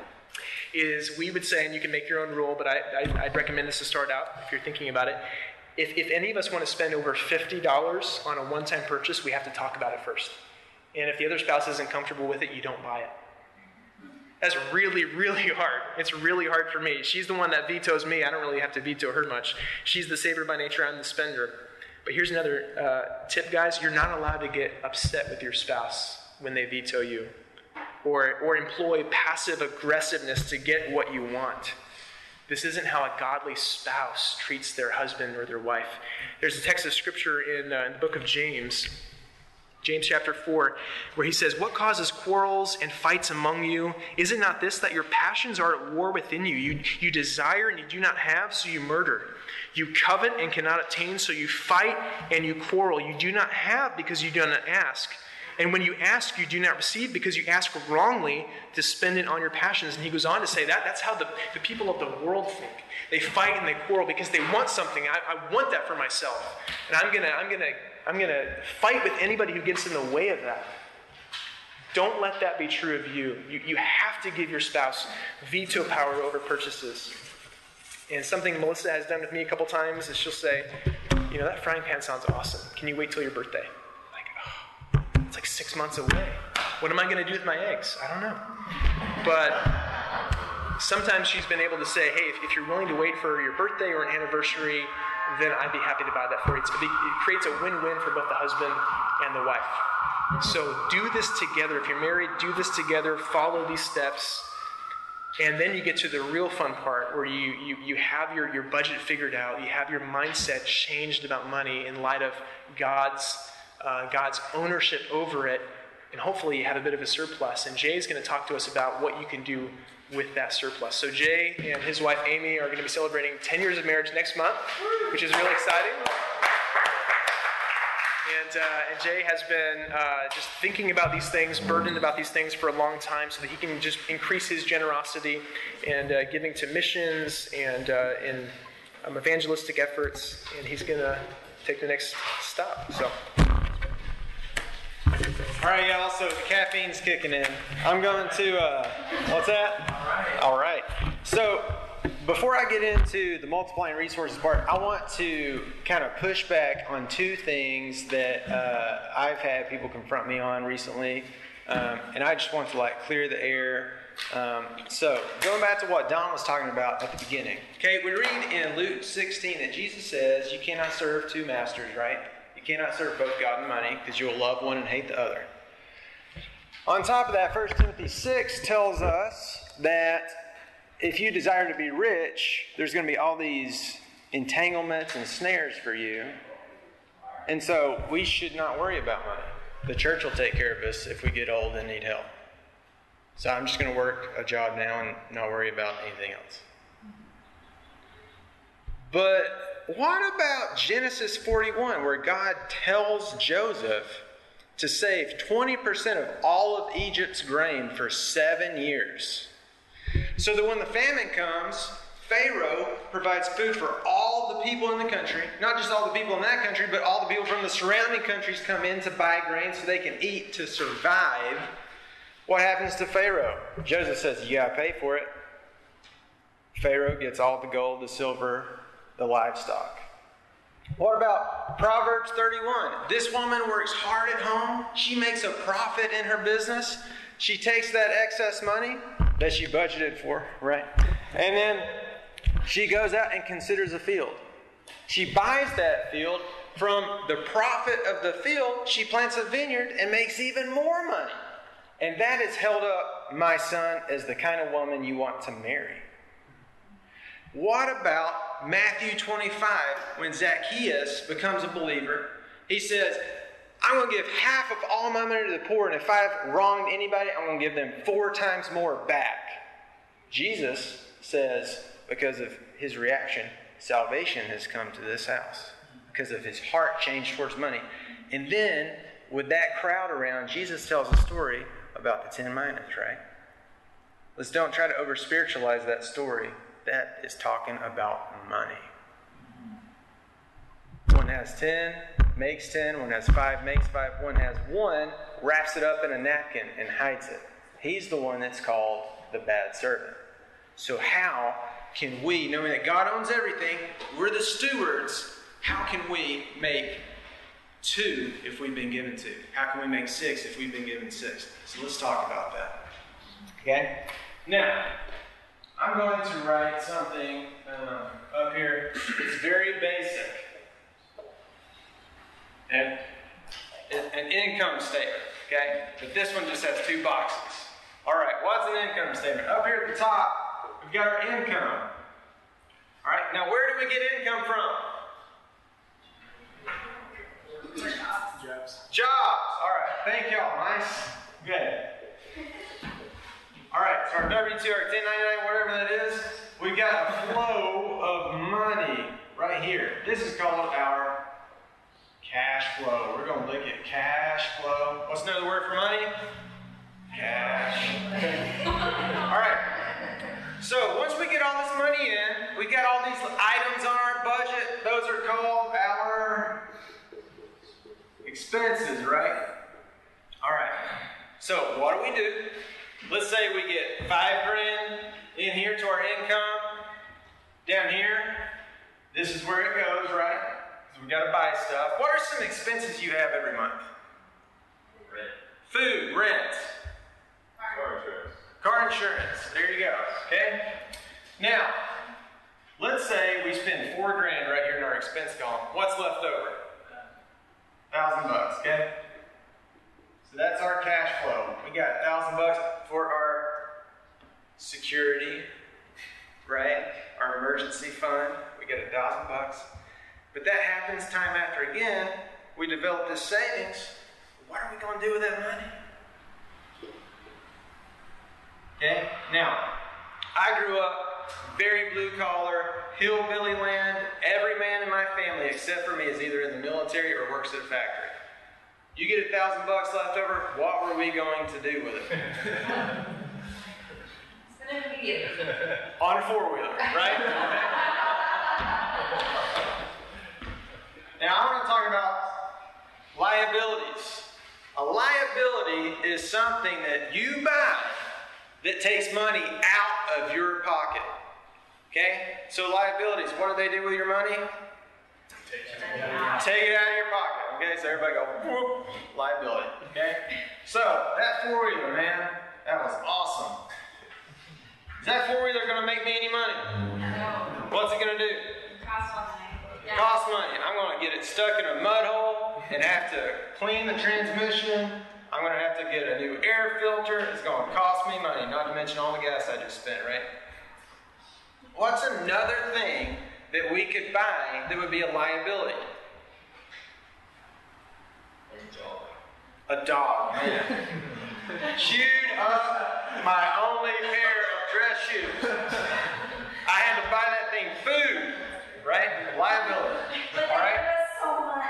is we would say, and you can make your own rule, but I'd recommend this to start out if you're thinking about it. If any of us want to spend over $50 on a one-time purchase, we have to talk about it first. And if the other spouse isn't comfortable with it, you don't buy it. That's really, really hard. It's really hard for me. She's the one that vetoes me. I don't really have to veto her much. She's the saver by nature. I'm the spender. But here's another tip, guys. You're not allowed to get upset with your spouse when they veto you or employ passive aggressiveness to get what you want. This isn't how a godly spouse treats their husband or their wife. There's a text of scripture in the book of James chapter 4, where he says, what causes quarrels and fights among you? Is it not this, that your passions are at war within you? You desire and you do not have, so you murder. You covet and cannot obtain, so you fight and you quarrel. You do not have because you do not ask. And when you ask, you do not receive because you ask wrongly to spend it on your passions. And he goes on to say that's how the people of the world think. They fight and they quarrel because they want something. I want that for myself. And I'm gonna fight with anybody who gets in the way of that. Don't let that be true of you. You have to give your spouse veto power over purchases. And something Melissa has done with me a couple times is she'll say, that frying pan sounds awesome. Can you wait till your birthday? It's like 6 months away. What am I going to do with my eggs? I don't know. But sometimes she's been able to say, hey, if you're willing to wait for your birthday or an anniversary, then I'd be happy to buy that for you. It creates a win-win for both the husband and the wife. So do this together. If you're married, do this together. Follow these steps. And then you get to the real fun part where you have your budget figured out. You have your mindset changed about money in light of God's ownership over it, and hopefully you have a bit of a surplus. And Jay's going to talk to us about what you can do with that surplus. So Jay and his wife Amy are going to be celebrating 10 years of marriage next month, which is really exciting. And Jay has been just thinking about these things, burdened about these things for a long time so that he can just increase his generosity and giving to missions and in evangelistic efforts. And he's going to take the next stop. So.
All right, y'all, so the caffeine's kicking in. I'm going to, what's that? All right. So before I get into the multiplying resources part, I want to kind of push back on two things that I've had people confront me on recently, and I just want to clear the air. So going back to what Don was talking about at the beginning. Okay, we read in Luke 16 that Jesus says you cannot serve two masters, right? You cannot serve both God and money because you will love one and hate the other. On top of that, 1 Timothy 6 tells us that if you desire to be rich, there's going to be all these entanglements and snares for you. And so we should not worry about money. The church will take care of us if we get old and need help. So I'm just going to work a job now and not worry about anything else. But what about Genesis 41, where God tells Joseph to save 20% of all of Egypt's grain for 7 years? So that when the famine comes, Pharaoh provides food for all the people in the country. Not just all the people in that country, but all the people from the surrounding countries come in to buy grain so they can eat to survive. What happens to Pharaoh? Joseph says, you gotta pay for it. Pharaoh gets all the gold, the silver, the livestock. What about Proverbs 31? This woman works hard at home. She makes a profit in her business. She takes that excess money that she budgeted for, right? And then she goes out and considers a field. She buys that field, from the profit of the field, she plants a vineyard and makes even more money. And that is held up, my son, as the kind of woman you want to marry. What about Matthew 25, when Zacchaeus becomes a believer? He says, I'm going to give half of all my money to the poor, and if I've wronged anybody, I'm going to give them 4 times more back. Jesus says, because of his reaction, salvation has come to this house. Because of his heart changed towards money. And then, with that crowd around, Jesus tells a story about the 10 minas, right? Let's don't try to over-spiritualize that story. That is talking about money. One has 10, makes 10. One has 5, makes 5. One has 1, wraps it up in a napkin and hides it. He's the one that's called the bad servant. So how can we, knowing that God owns everything, we're the stewards, how can we make 2 if we've been given 2? How can we make 6 if we've been given 6? So let's talk about that. Okay? Now, I'm going to write something up here. It's very basic. And an income statement, okay? But this one just has 2 boxes. All right, what's an income statement? Up here at the top, we've got our income. All right, now where do we get income from? Jobs. All right, thank y'all. Nice. Good. All right, so our W-2, our 1099, whatever that is, we've got a flow of money right here. This is called our cash flow. We're going to look at cash flow. What's another word for money? Cash. All right. So once we get all this money in, we got all these items on our budget. Those are called our expenses, right? All right. So what do? Let's say we get $5 grand in here to our income. Down here, this is where it goes, right? So we got to buy stuff. What are some expenses you have every month?
Rent.
Food, rent.
Car insurance.
Car insurance. There you go. Okay? Now, let's say we spend $4 grand right here in our expense column. What's left over? $1,000, okay? So that's our cash flow. We got $1,000 for our security, right? Our emergency fund. We got $1,000. But that happens time after again. We develop this savings. What are we going to do with that money? Okay? Now, I grew up very blue collar, hillbilly land. Every man in my family except for me is either in the military or works at a factory. You get $1,000 left over, what were we going to do with it? On a 4-wheeler, right? Now I want to talk about liabilities. A liability is something that you buy that takes money out of your pocket. Okay? So liabilities, what do they do with your money? Take it out of your pocket. Okay, so everybody go, whoop, liability. Okay? So, that 4-wheeler, man, that was awesome. Is that 4-wheeler going to make me any money?
No.
What's it going to do?
Cost money. Yeah.
Cost money. I'm going to get it stuck in a mud hole and have to clean the transmission. I'm going to have to get a new air filter. It's going to cost me money, not to mention all the gas I just spent, right? What's another thing that we could buy that would be a liability? A dog, man. Chewed up my only pair of dress shoes. I had to buy that thing food, right? Liability. All right?
So much.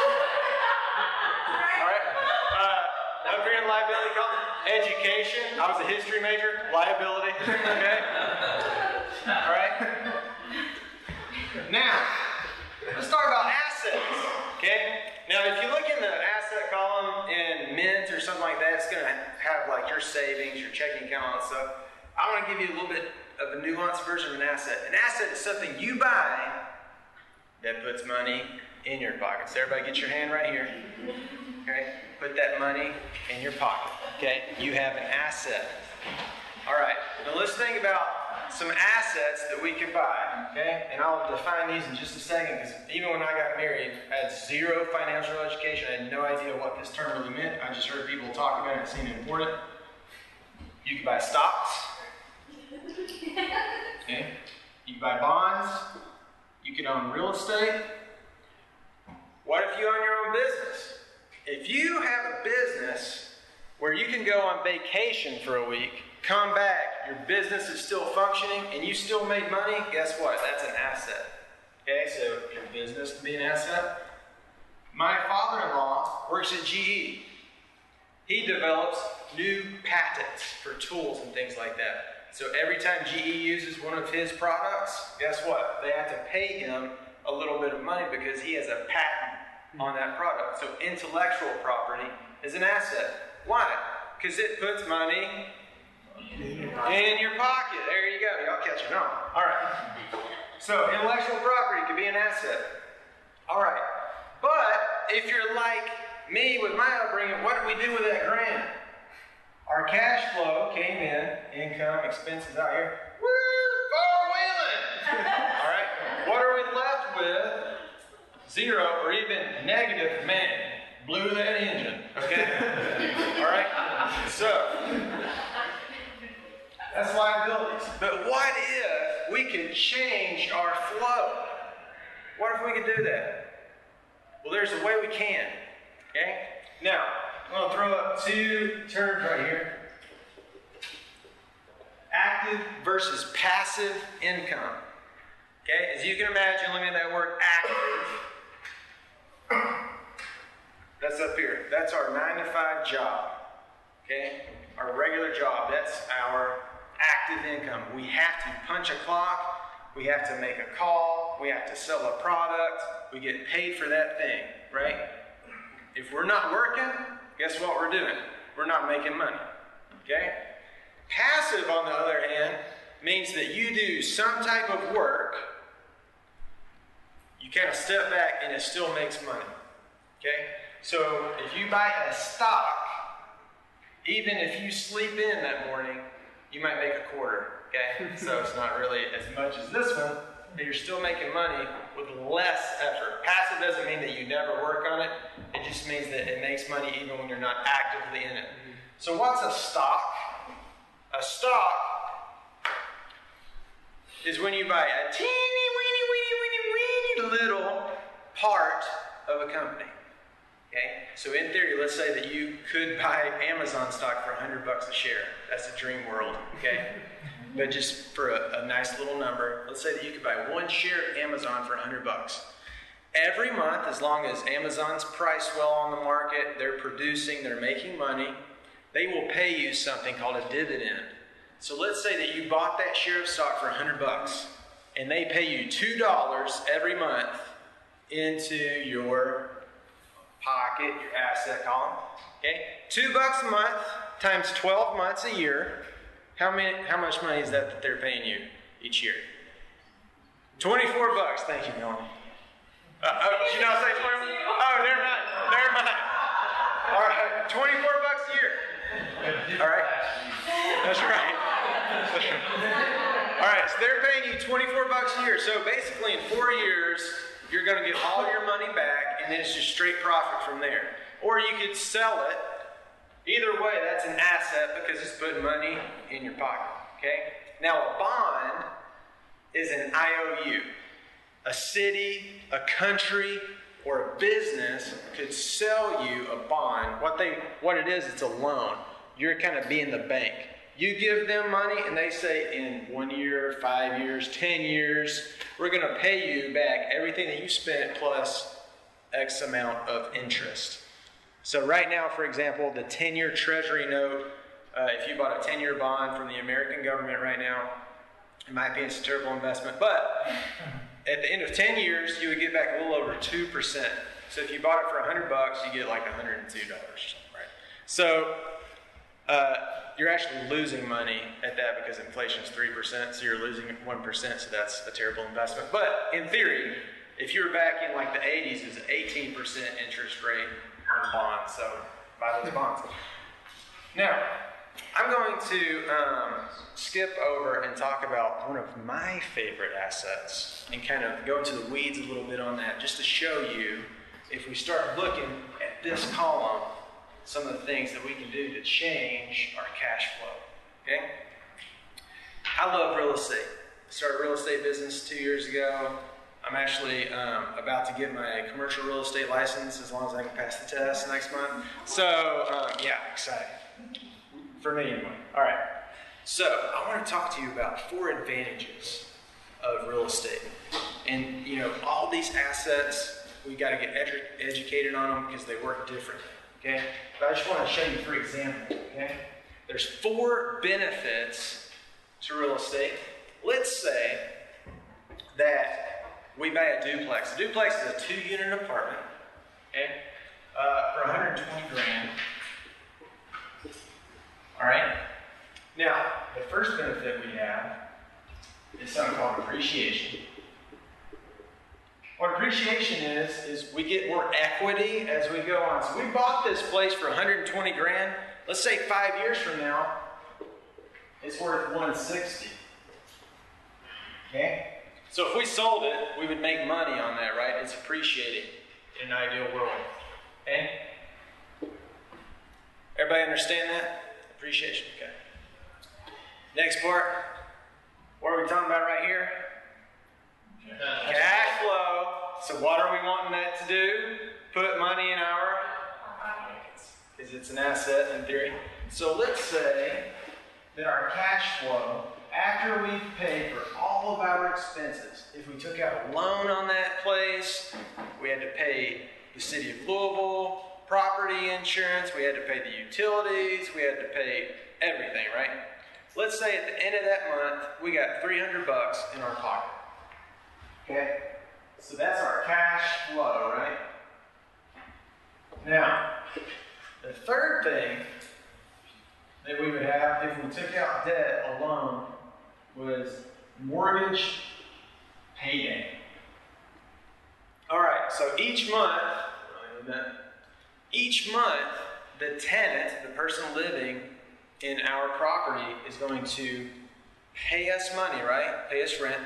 All right. Up here in liability column, education. I was a history major. Liability. Okay? All right? Now, let's talk about assets. Okay? Now, if you look in the asset column in Mint or something like that, it's going to have like your savings, your checking account, all that stuff. I want to give you a little bit of a nuanced version of an asset. An asset is something you buy that puts money in your pocket. So everybody get your hand right here. Okay? Put that money in your pocket. Okay? You have an asset. All right. Now let's think about some assets that we could buy, okay? And I'll define these in just a second, because even when I got married, I had zero financial education. I had no idea what this term really meant. I just heard people talk about it and it seemed important. You can buy stocks, okay? You can buy bonds. You can own real estate. What if you own your own business? If you have a business where you can go on vacation for a week, come back, your business is still functioning, and you still made money, guess what? That's an asset. Okay, so your business can be an asset. My father-in-law works at GE. He develops new patents for tools and things like that. So every time GE uses one of his products, guess what? They have to pay him a little bit of money because he has a patent on that product. So intellectual property is an asset. Why? Because it puts money in your pocket. There you go. Y'all catching on. All right. So intellectual property could be an asset. All right. But if you're like me with my upbringing, what do we do with that grant? Our cash flow came in, income, expenses out here. Woo! Four-wheeling! All right. What are we left with? Zero or even negative. Man, blew that engine. Okay? All right? So, that's liabilities. But what if we could change our flow? What if we could do that? Well, there's a way we can. Okay? Now, I'm going to throw up two terms right here. Active versus passive income. Okay? As you can imagine, looking at that word active, that's up here. That's our 9-to-5 job. Okay? Our regular job. That's our active income. We have to punch a clock. We have to make a call. We have to sell a product. We get paid for that thing, right? If we're not working, guess what we're doing? We're not making money. Okay? Passive, on the other hand, means that you do some type of work, you kind of step back, and it still makes money. Okay? So if you buy a stock, even if you sleep in that morning, you might make a quarter. Okay? So it's not really as much as this one, but you're still making money with less effort. Passive doesn't mean that you never work on it. It just means that it makes money even when you're not actively in it. So what's a stock? A stock is when you buy a teeny weeny little part of a company. Okay? So in theory, let's say that you could buy Amazon stock for $100 a share. That's a dream world. Okay? But just for a nice little number, let's say that you could buy one share of Amazon for $100. Every month, as long as Amazon's priced well on the market, they're producing, they're making money, they will pay you something called a dividend. So let's say that you bought that share of stock for $100, and they pay you $2 every month into your pocket, your asset column. Okay? $2 a month times 12 months a year. How much money is that they're paying you each year? $24. Thank you, Melanie. Did you not say 24? Oh, never mind. All right, $24 a year. All right, that's right. All right, so they're paying you $24 a year. So basically, in 4 years, you're going to get all your money back, and then it's just straight profit from there. Or you could sell it. Either way, that's an asset because it's putting money in your pocket. Okay. Now, a bond is an IOU. A city, a country, or a business could sell you a bond. What it is, it's a loan. You're kind of being the bank. You give them money, and they say in 1 year, 5 years, 10 years, we're going to pay you back everything that you spent plus X amount of interest. So right now, for example, the 10-year Treasury note, if you bought a 10-year bond from the American government right now, it might be a terrible investment, but at the end of 10 years, you would get back a little over 2%. So if you bought it for $100, you get like $102 or something, right? So you're actually losing money at that because inflation is 3%, so you're losing 1%, so that's a terrible investment. But in theory, if you were back in like the 80s, it was an 18% interest rate on bonds, so buy those bonds. Now, I'm going to skip over and talk about one of my favorite assets and kind of go into the weeds a little bit on that, just to show you, if we start looking at this column, some of the things that we can do to change our cash flow. Okay? I love real estate. I started a real estate business 2 years ago. I'm actually about to get my commercial real estate license as long as I can pass the test next month. So, yeah, exciting. For me, anyway. All right. So, I want to talk to you about 4 advantages of real estate. And, you know, all these assets, we got to get educated on them because they work differently. Okay? But I just want to show you 3 examples. Okay? There's 4 benefits to real estate. Let's say that we buy a duplex. A duplex is a 2-unit apartment, okay, for $120 grand. All right. Now, the first benefit we have is something called appreciation. What appreciation is we get more equity as we go on. So we bought this place for $120 grand. Let's say 5 years from now, it's worth $160. Okay? So if we sold it, we would make money on that, right? It's appreciating in an ideal world. Okay? Everybody understand that? Appreciation, okay. Next part. What are we talking about right here? Cash flow. So what are we wanting that to do? Put money in our pockets. Because it's an asset in theory. So let's say that our cash flow, after we've paid for all of our expenses, if we took out a loan on that place, we had to pay the city of Louisville property insurance, we had to pay the utilities, we had to pay everything, right? Let's say at the end of that month, we got $300 in our pocket. Okay? So that's our cash flow, right? Now, the third thing that we would have if we took out debt alone was mortgage payday. All right, so each month, the tenant, the person living in our property, is going to pay us money, right? Pay us rent.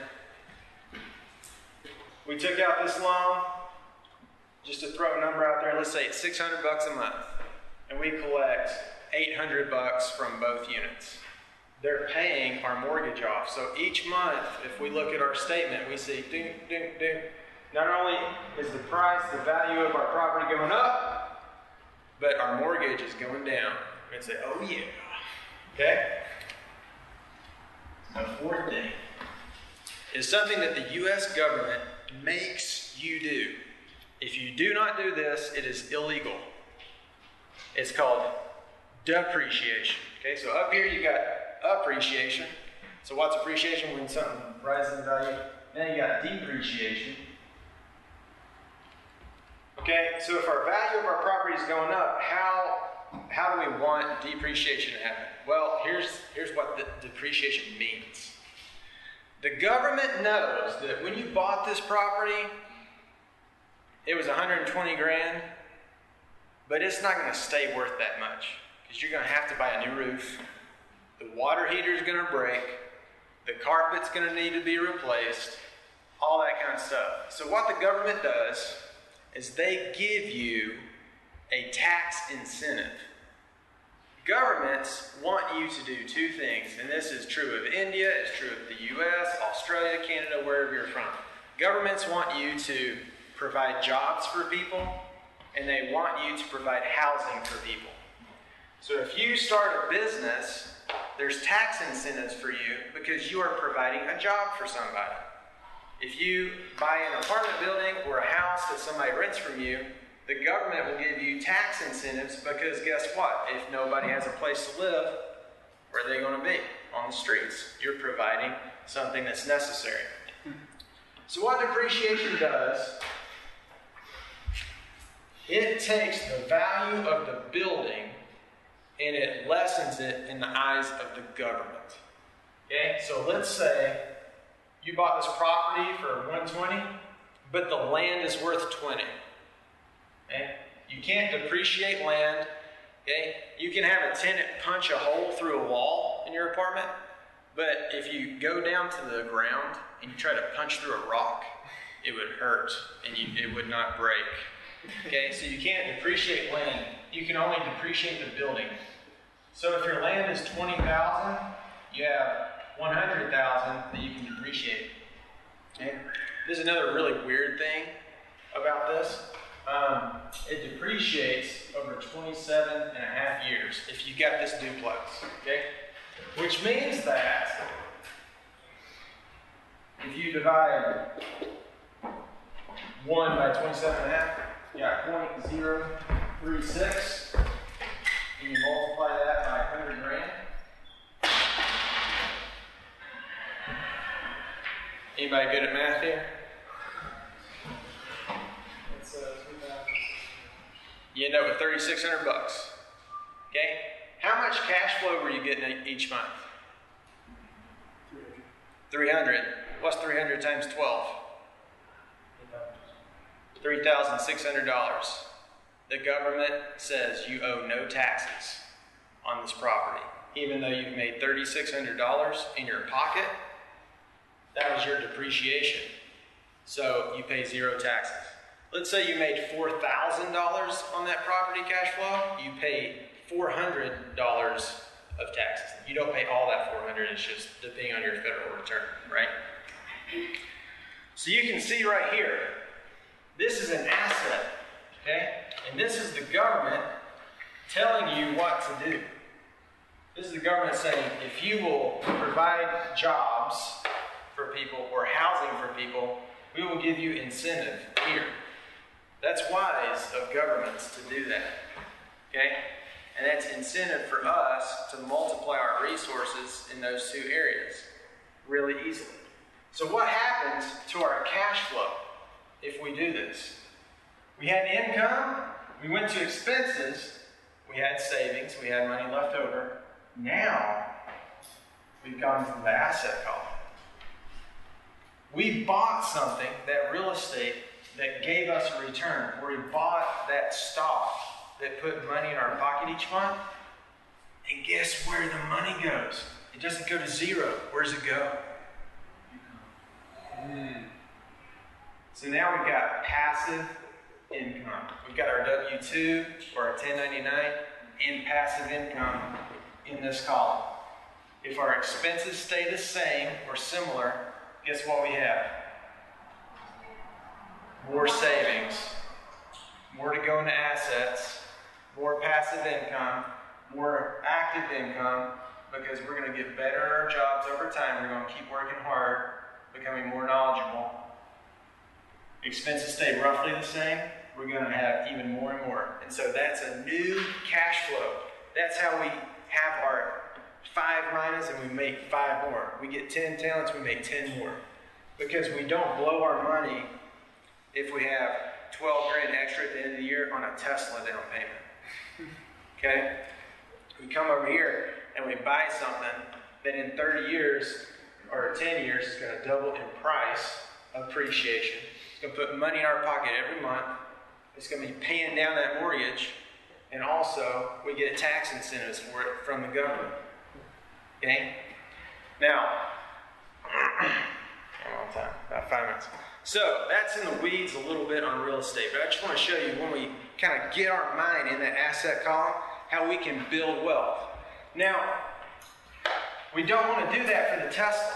We took out this loan, just to throw a number out there, let's say it's $600 a month, and we collect $800 from both units. They're paying our mortgage off. So each month, if we look at our statement, we see, ding, ding, ding. Not only is the price, the value of our property going up, but our mortgage is going down. We'd say, oh yeah. Okay? The fourth thing is something that the U.S. government makes you do. If you do not do this, it is illegal. It's called depreciation. Okay, so up here you got appreciation. So what's appreciation? When something rises in value. Then you got depreciation. Okay, so if our value of our property is going up, how do we want depreciation to happen? Well, here's what the depreciation means. The government knows that when you bought this property, it was 120 grand, but it's not going to stay worth that much because you're going to have to buy a new roof. The water heater is going to break. The carpet's going to need to be replaced. All that kind of stuff. So what the government does is they give you a tax incentive. Governments want you to do 2 things, and this is true of India, it's true of the US, Australia, Canada, wherever you're from. Governments want you to provide jobs for people, and they want you to provide housing for people. So if you start a business, there's tax incentives for you because you are providing a job for somebody. If you buy an apartment building or a house that somebody rents from you, the government will give you tax incentives because guess what? If nobody has a place to live, where are they going to be? On the streets. You're providing something that's necessary. So what depreciation does, it takes the value of the building and it lessens it in the eyes of the government. Okay, so let's say you bought this property for $120, but the land is worth $20. Okay? You can't depreciate land Okay? You can have a tenant punch a hole through a wall in your apartment, but if you go down to the ground and you try to punch through a rock, it would hurt and it would not break. Okay? So you can't depreciate land. You can only depreciate the building. So if your land is $20,000, you have $100,000 that you can depreciate. Okay? This is another really weird thing about this. It depreciates over 27 and a half years if you got this duplex, okay? Which means that if you divide 1 by 27 and a half, you got 0.036, and you multiply that by 100 grand. Anybody good at math here? You end up with $3,600. Okay? How much cash flow were you getting each month? 300. What's 300 times 12? $3,600. The government says you owe no taxes on this property. Even though you've made $3,600 in your pocket, that was your depreciation. So you pay zero taxes. Let's say you made $4,000 on that property cash flow, you pay $400 of taxes. You don't pay all that $400, it's just depending on your federal return, right? So you can see right here, this is an asset, okay? And this is the government telling you what to do. This is the government saying, if you will provide jobs for people or housing for people, we will give you incentive here. That's wise of governments to do that, okay? And that's incentive for us to multiply our resources in those two areas really easily. So what happens to our cash flow if we do this? We had income, we went to expenses, we had savings, we had money left over. Now, we've gone to the asset column. We bought something, that real estate, that gave us a return, or we bought that stock that put money in our pocket each month, and guess where the money goes? It doesn't go to zero. Where does it go? So now we've got passive income. We've got our W-2 or our 1099 and passive income in this column. If our expenses stay the same or similar, guess what we have? More savings, more to go into assets, more passive income, more active income, because we're going to get better at our jobs over time. We're going to keep working hard, becoming more knowledgeable. Expenses stay roughly the same, we're going to have even more and more. And so that's a new cash flow. That's how we have our 5 minus and we make 5 more. We get 10 talents, we make 10 more. Because we don't blow our money if we have 12 grand extra at the end of the year on a Tesla down payment. Okay? We come over here and we buy something that in 30 years or 10 years is going to double in price appreciation. It's going to put money in our pocket every month. It's going to be paying down that mortgage. And also, we get tax incentives for it from the government. Okay? Now, a long time, about 5 minutes. So that's in the weeds a little bit on real estate, but I just want to show you when we kind of get our mind in that asset column, how we can build wealth. Now, we don't want to do that for the Tesla.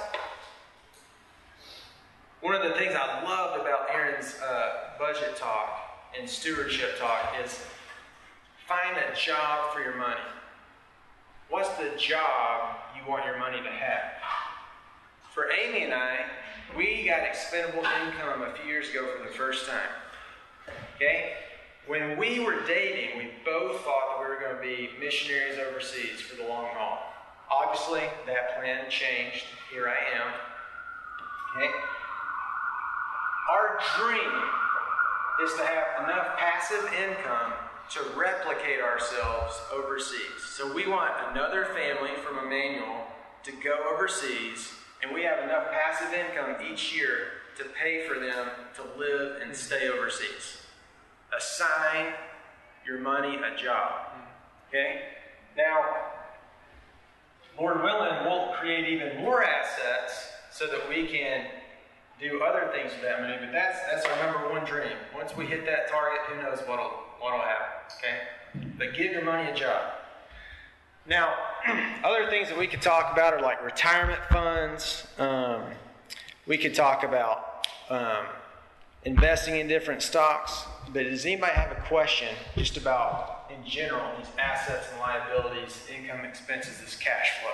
One of the things I loved about Aaron's budget talk and stewardship talk is find a job for your money. What's the job you want your money to have? For Amy and I, we got expendable income a few years ago for the first time. Okay? When we were dating, we both thought that we were going to be missionaries overseas for the long haul. Obviously, that plan changed. Here I am. Okay? Our dream is to have enough passive income to replicate ourselves overseas. So we want another family from Emmanuel to go overseas, and we have enough passive income each year to pay for them to live and stay overseas. Assign your money a job. Okay? Now, Lord willing, we'll create even more assets so that we can do other things with that money. But that's our number one dream. Once we hit that target, who knows what'll happen. Okay? But give your money a job. Now, other things that we could talk about are like retirement funds. We could talk about investing in different stocks. But does anybody have a question just about, in general, these assets and liabilities, income, expenses, this cash flow?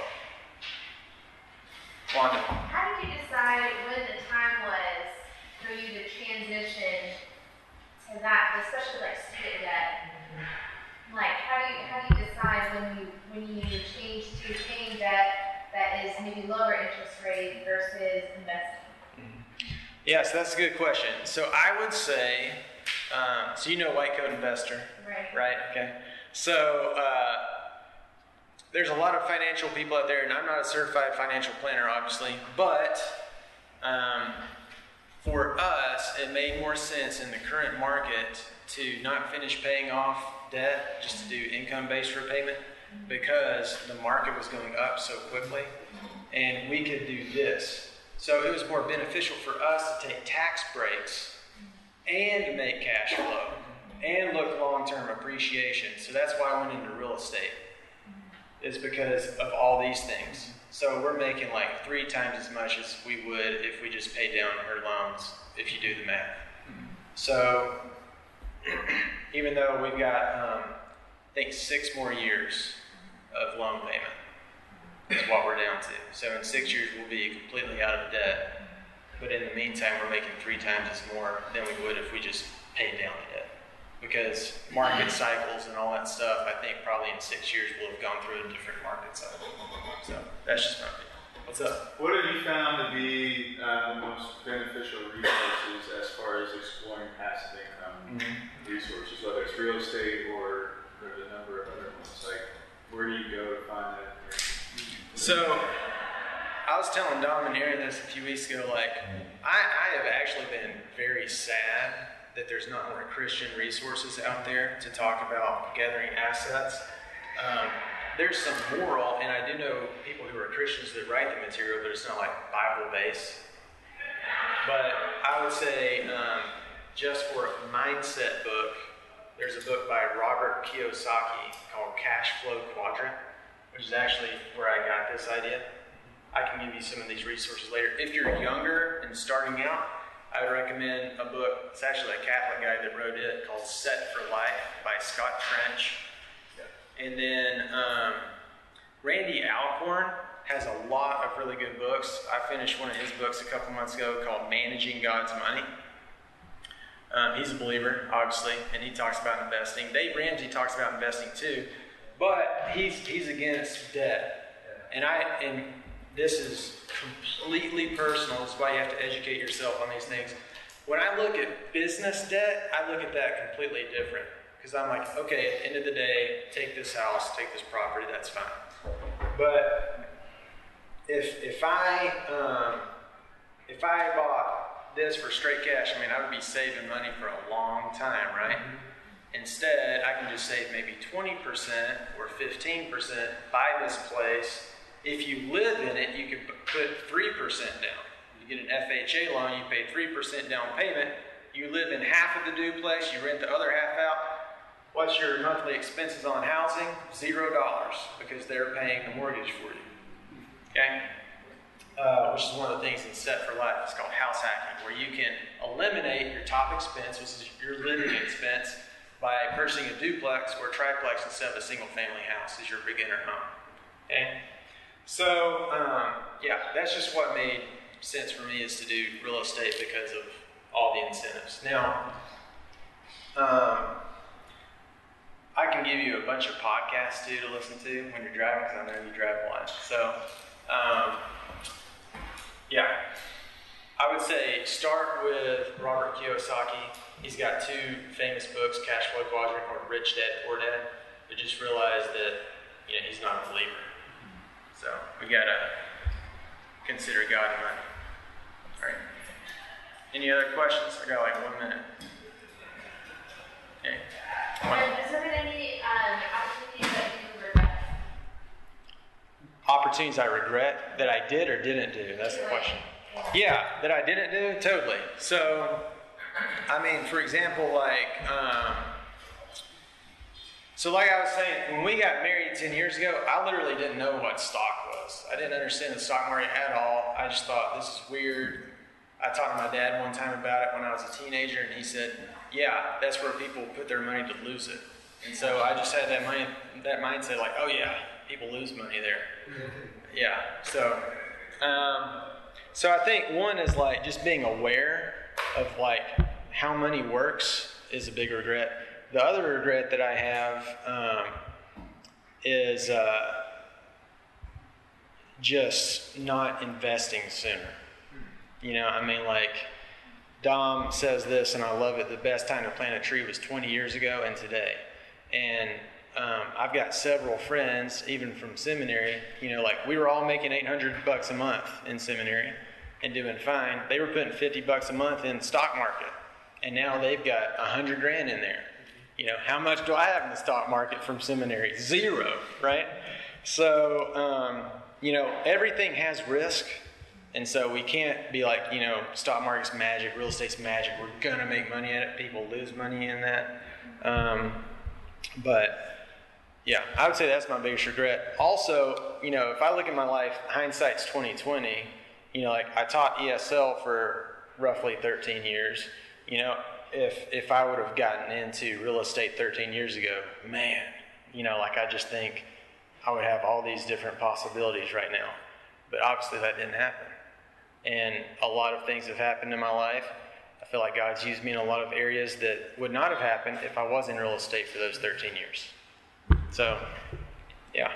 Wanda.
How did you decide when the time was for you to transition to that, especially like student debt? Like, how do you decide when you need to change to paying debt that is maybe lower interest rate versus investing?
Yeah, so that's a good question. So I would say, so you know White Coat Investor, right? Okay. So there's a lot of financial people out there, and I'm not a certified financial planner, obviously, but for us, it made more sense in the current market to not finish paying off debt, just to do income-based repayment, because the market was going up so quickly, and we could do this. So it was more beneficial for us to take tax breaks and to make cash flow and look long-term appreciation. So that's why I went into real estate. It's because of all these things. So we're making like 3 times as much as we would if we just paid down her loans, if you do the math. So even though we've got, I think 6 more years of loan payment is what we're down to. So in 6 years, we'll be completely out of debt. But in the meantime, we're making 3 times as more than we would if we just paid down the debt. Because market cycles and all that stuff, I think probably in 6 years, we'll have gone through a different market cycle. So that's just my opinion. What's up?
What have you found to be the most beneficial resources as far as exploring passive income resources, whether it's real estate or there's a number of other ones? Like, where do you go to find that?
So, I was telling Dom and Aaron this a few weeks ago, like, I have actually been very sad that there's not more Christian resources out there to talk about gathering assets. There's some moral, and I do know people who are Christians that write the material, but it's not like Bible-based. But I would say, just for a mindset book, there's a book by Robert Kiyosaki called Cash Flow Quadrant, which is actually where I got this idea. I can give you some of these resources later. If you're younger and starting out, I would recommend a book. It's actually a Catholic guy that wrote it called Set for Life by Scott Trench. And then Randy Alcorn has a lot of really good books. I finished one of his books a couple months ago called Managing God's Money. He's a believer, obviously, and he talks about investing. Dave Ramsey talks about investing too, but he's against debt. And this is completely personal. That's why you have to educate yourself on these things. When I look at business debt, I look at that completely different. Because I'm like, okay, at the end of the day, take this house, take this property, that's fine. But if I bought this for straight cash, I mean, I would be saving money for a long time, right? Instead, I can just save maybe 20% or 15%, buy this place. If you live in it, you can put 3% down. You get an FHA loan, you pay 3% down payment. You live in half of the duplex, you rent the other half out. What's your monthly expenses on housing? $0, because they're paying the mortgage for you. Okay? Which is one of the things in Set for Life. It's called house hacking, where you can eliminate your top expense, which is your living expense, by purchasing a duplex or a triplex instead of a single family house as your beginner home. Okay? So, yeah, that's just what made sense for me, is to do real estate because of all the incentives. Now, I can give you a bunch of podcasts too to listen to when you're driving, because I know you drive a lot. So, yeah, I would say start with Robert Kiyosaki. He's got 2 famous books, Cash Flow Quadrant or Rich Dad Poor Dad. But just realize that he's not a believer. So we gotta consider God and money. All right. Any other questions? I got like 1 minute. Okay.
Has there been any opportunities that
opportunities I regret that I did or didn't do? That's the question. Yeah, that I didn't do? Totally. So, I mean, for example, like I was saying, when we got married 10 years ago, I literally didn't know what stock was. I didn't understand the stock market at all. I just thought, this is weird. I talked to my dad one time about it when I was a teenager, and he said, yeah, that's where people put their money to lose it. And so I just had that mindset, like, oh yeah, people lose money there. Yeah, so I think one is like just being aware of like how money works is a big regret. The other regret that I have is just not investing sooner. You know, I mean, like Dom says this, and I love it. The best time to plant a tree was 20 years ago and today. And I've got several friends, even from seminary, you know, like we were all making $800 a month in seminary and doing fine. They were putting $50 a month in the stock market, and now they've got $100 grand in there. You know, how much do I have in the stock market from seminary? Zero, right? So, you know, everything has risk. And so we can't be like, you know, stock market's magic, real estate's magic. We're going to make money at it. People lose money in that. But, yeah, I would say that's my biggest regret. Also, you know, if I look at my life, hindsight's 20/20. You know, like I taught ESL for roughly 13 years. You know, if I would have gotten into real estate 13 years ago, man, you know, like I just think I would have all these different possibilities right now. But obviously that didn't happen. And a lot of things have happened in my life. I feel like God's used me in a lot of areas that would not have happened if I was in real estate for those 13 years. So, yeah.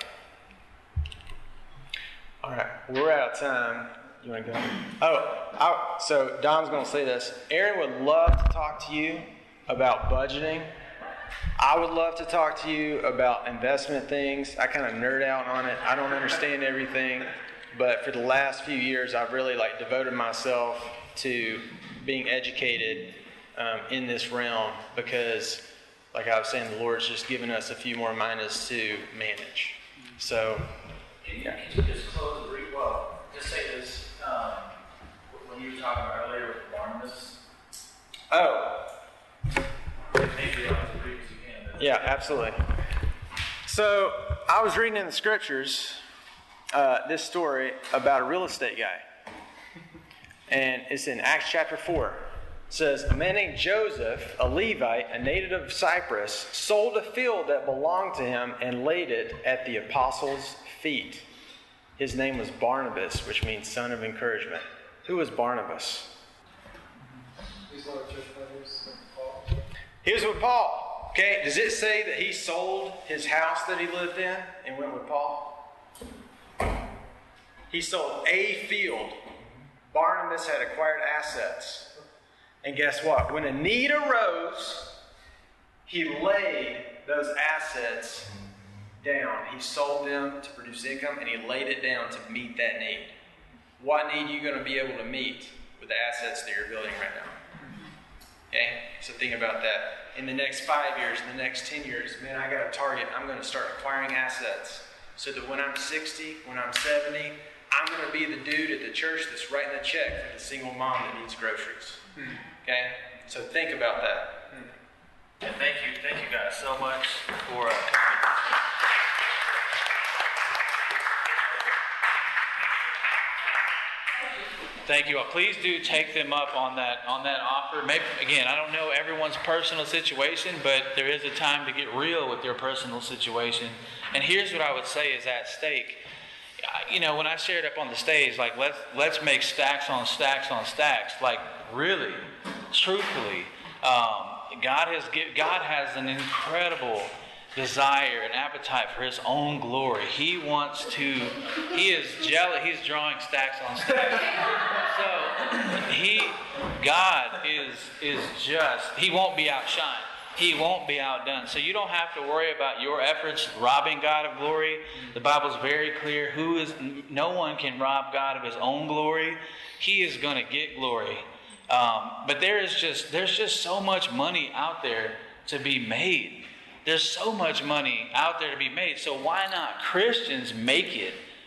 All right, we're out of time. You want to go? So Dom's going to say this. Aaron would love to talk to you about budgeting. I would love to talk to you about investment things. I kind of nerd out on it. I don't understand everything. But for the last few years, I've really like devoted myself to being educated in this realm because, like I was saying, the Lord's just given us a few more minds to manage. So,
yeah. Can you just close the brief? Well, just say this. When you were talking about earlier with Barnabas.
Oh.
Maybe as brief as you can.
Yeah, absolutely. So I was reading in the scriptures this story about a real estate guy. And it's in Acts chapter 4. It says, a man named Joseph, a Levite, a native of Cyprus, sold a field that belonged to him and laid it at the apostles' feet. His name was Barnabas, which means son of encouragement. Who was Barnabas?
He's one of church brothers, Paul.
He was with Paul. Okay, does it say that he sold his house that he lived in and went with Paul? He sold a field. Barnabas had acquired assets. And guess what? When a need arose, he laid those assets down. He sold them to produce income, and he laid it down to meet that need. What need are you going to be able to meet with the assets that you're building right now? Okay? So think about that. In the next 5 years, in the next 10 years, man, I got a target. I'm going to start acquiring assets so that when I'm 60, when I'm 70, I'm going to be the dude at the church that's writing the check for the single mom that needs groceries. Okay? So think about that.
And thank you guys so much for Thank you all. Please do take them up on that offer. Maybe again, I don't know everyone's personal situation, but there is a time to get real with your personal situation. And here's what I would say is at stake. You know, when I shared up on the stage, like let's make stacks on stacks on stacks. Like really, truthfully, God has an incredible desire and appetite for His own glory. He is jealous. He's drawing stacks on stacks. So God is just, He won't be outshined. He won't be outdone. So you don't have to worry about your efforts robbing God of glory. The Bible's very clear. No one can rob God of His own glory. He is going to get glory. But there's just so much money out there to be made. There's so much money out there to be made. So why not Christians make it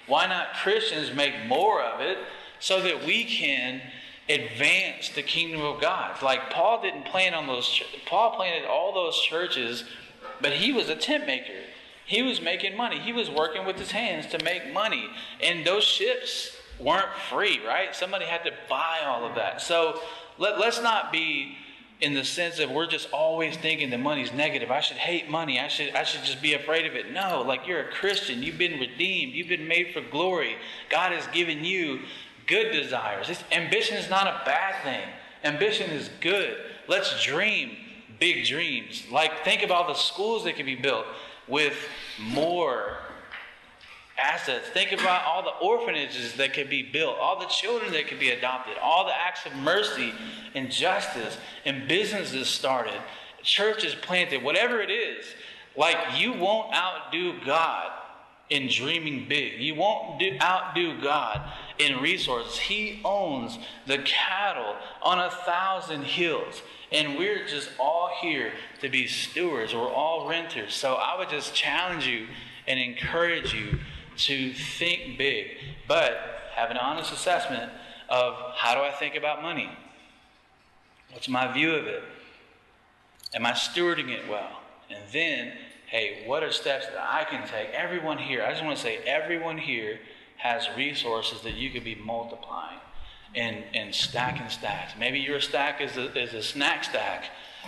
Why not Christians make more of it so that we can advance the kingdom of God? Like Paul didn't plan on those. Paul planted all those churches, but he was a tent maker. He was making money. He was working with his hands to make money. And those ships weren't free, right? Somebody had to buy all of that. So let's not be in the sense of we're just always thinking that money's negative. I should hate money. I should just be afraid of it. No, like you're a Christian. You've been redeemed. You've been made for glory. God has given you good desires. Ambition is not a bad thing. Ambition is good. Let's dream big dreams. Like think of all the schools that can be built with more assets. Think about all the orphanages that could be built, all the children that could be adopted, all the acts of mercy and justice, and businesses started, churches planted, whatever it is. Like you won't outdo God in dreaming big. You won't outdo God in resources. He owns the cattle on 1,000 hills. And we're just all here to be stewards. We're all renters. So I would just challenge you and encourage you to think big, but have an honest assessment of how do I think about money? What's my view of it? Am I stewarding it well? And then, hey, what are steps that I can take? Everyone here, I just want to say everyone here has resources that you could be multiplying and stacking stacks. Maybe your stack is a snack stack,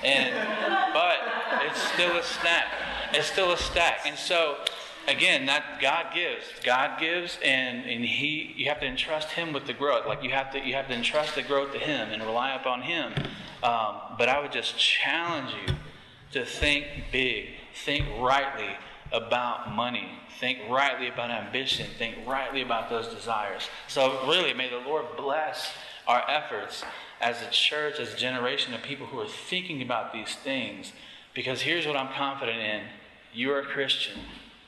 but it's still a snack. It's still a stack. And so, again, that God gives, and you have to entrust Him with the growth. Like you have to entrust the growth to Him and rely upon Him. But I would just challenge you to think big, think rightly about money, think rightly about ambition, think rightly about those desires. So really, may the Lord bless our efforts as a church, as a generation of people who are thinking about these things. Because here's what I'm confident in: you're a Christian.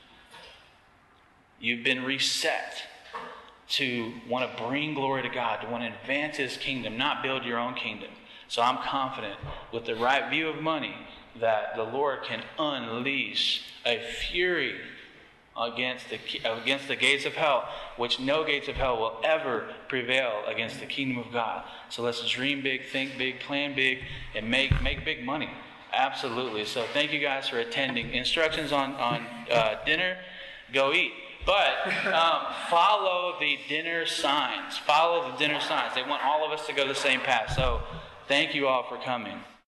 You've been reset to want to bring glory to God, to want to advance His kingdom, not build your own kingdom. So I'm confident with the right view of money that the Lord can unleash a fury against the gates of hell, which no gates of hell will ever prevail against the kingdom of God. So let's dream big, think big, plan big, and make big money. Absolutely. So thank you guys for attending. Instructions on dinner, go eat. But follow the dinner signs. Follow the dinner signs. They want all of us to go the same path. So thank you all for coming.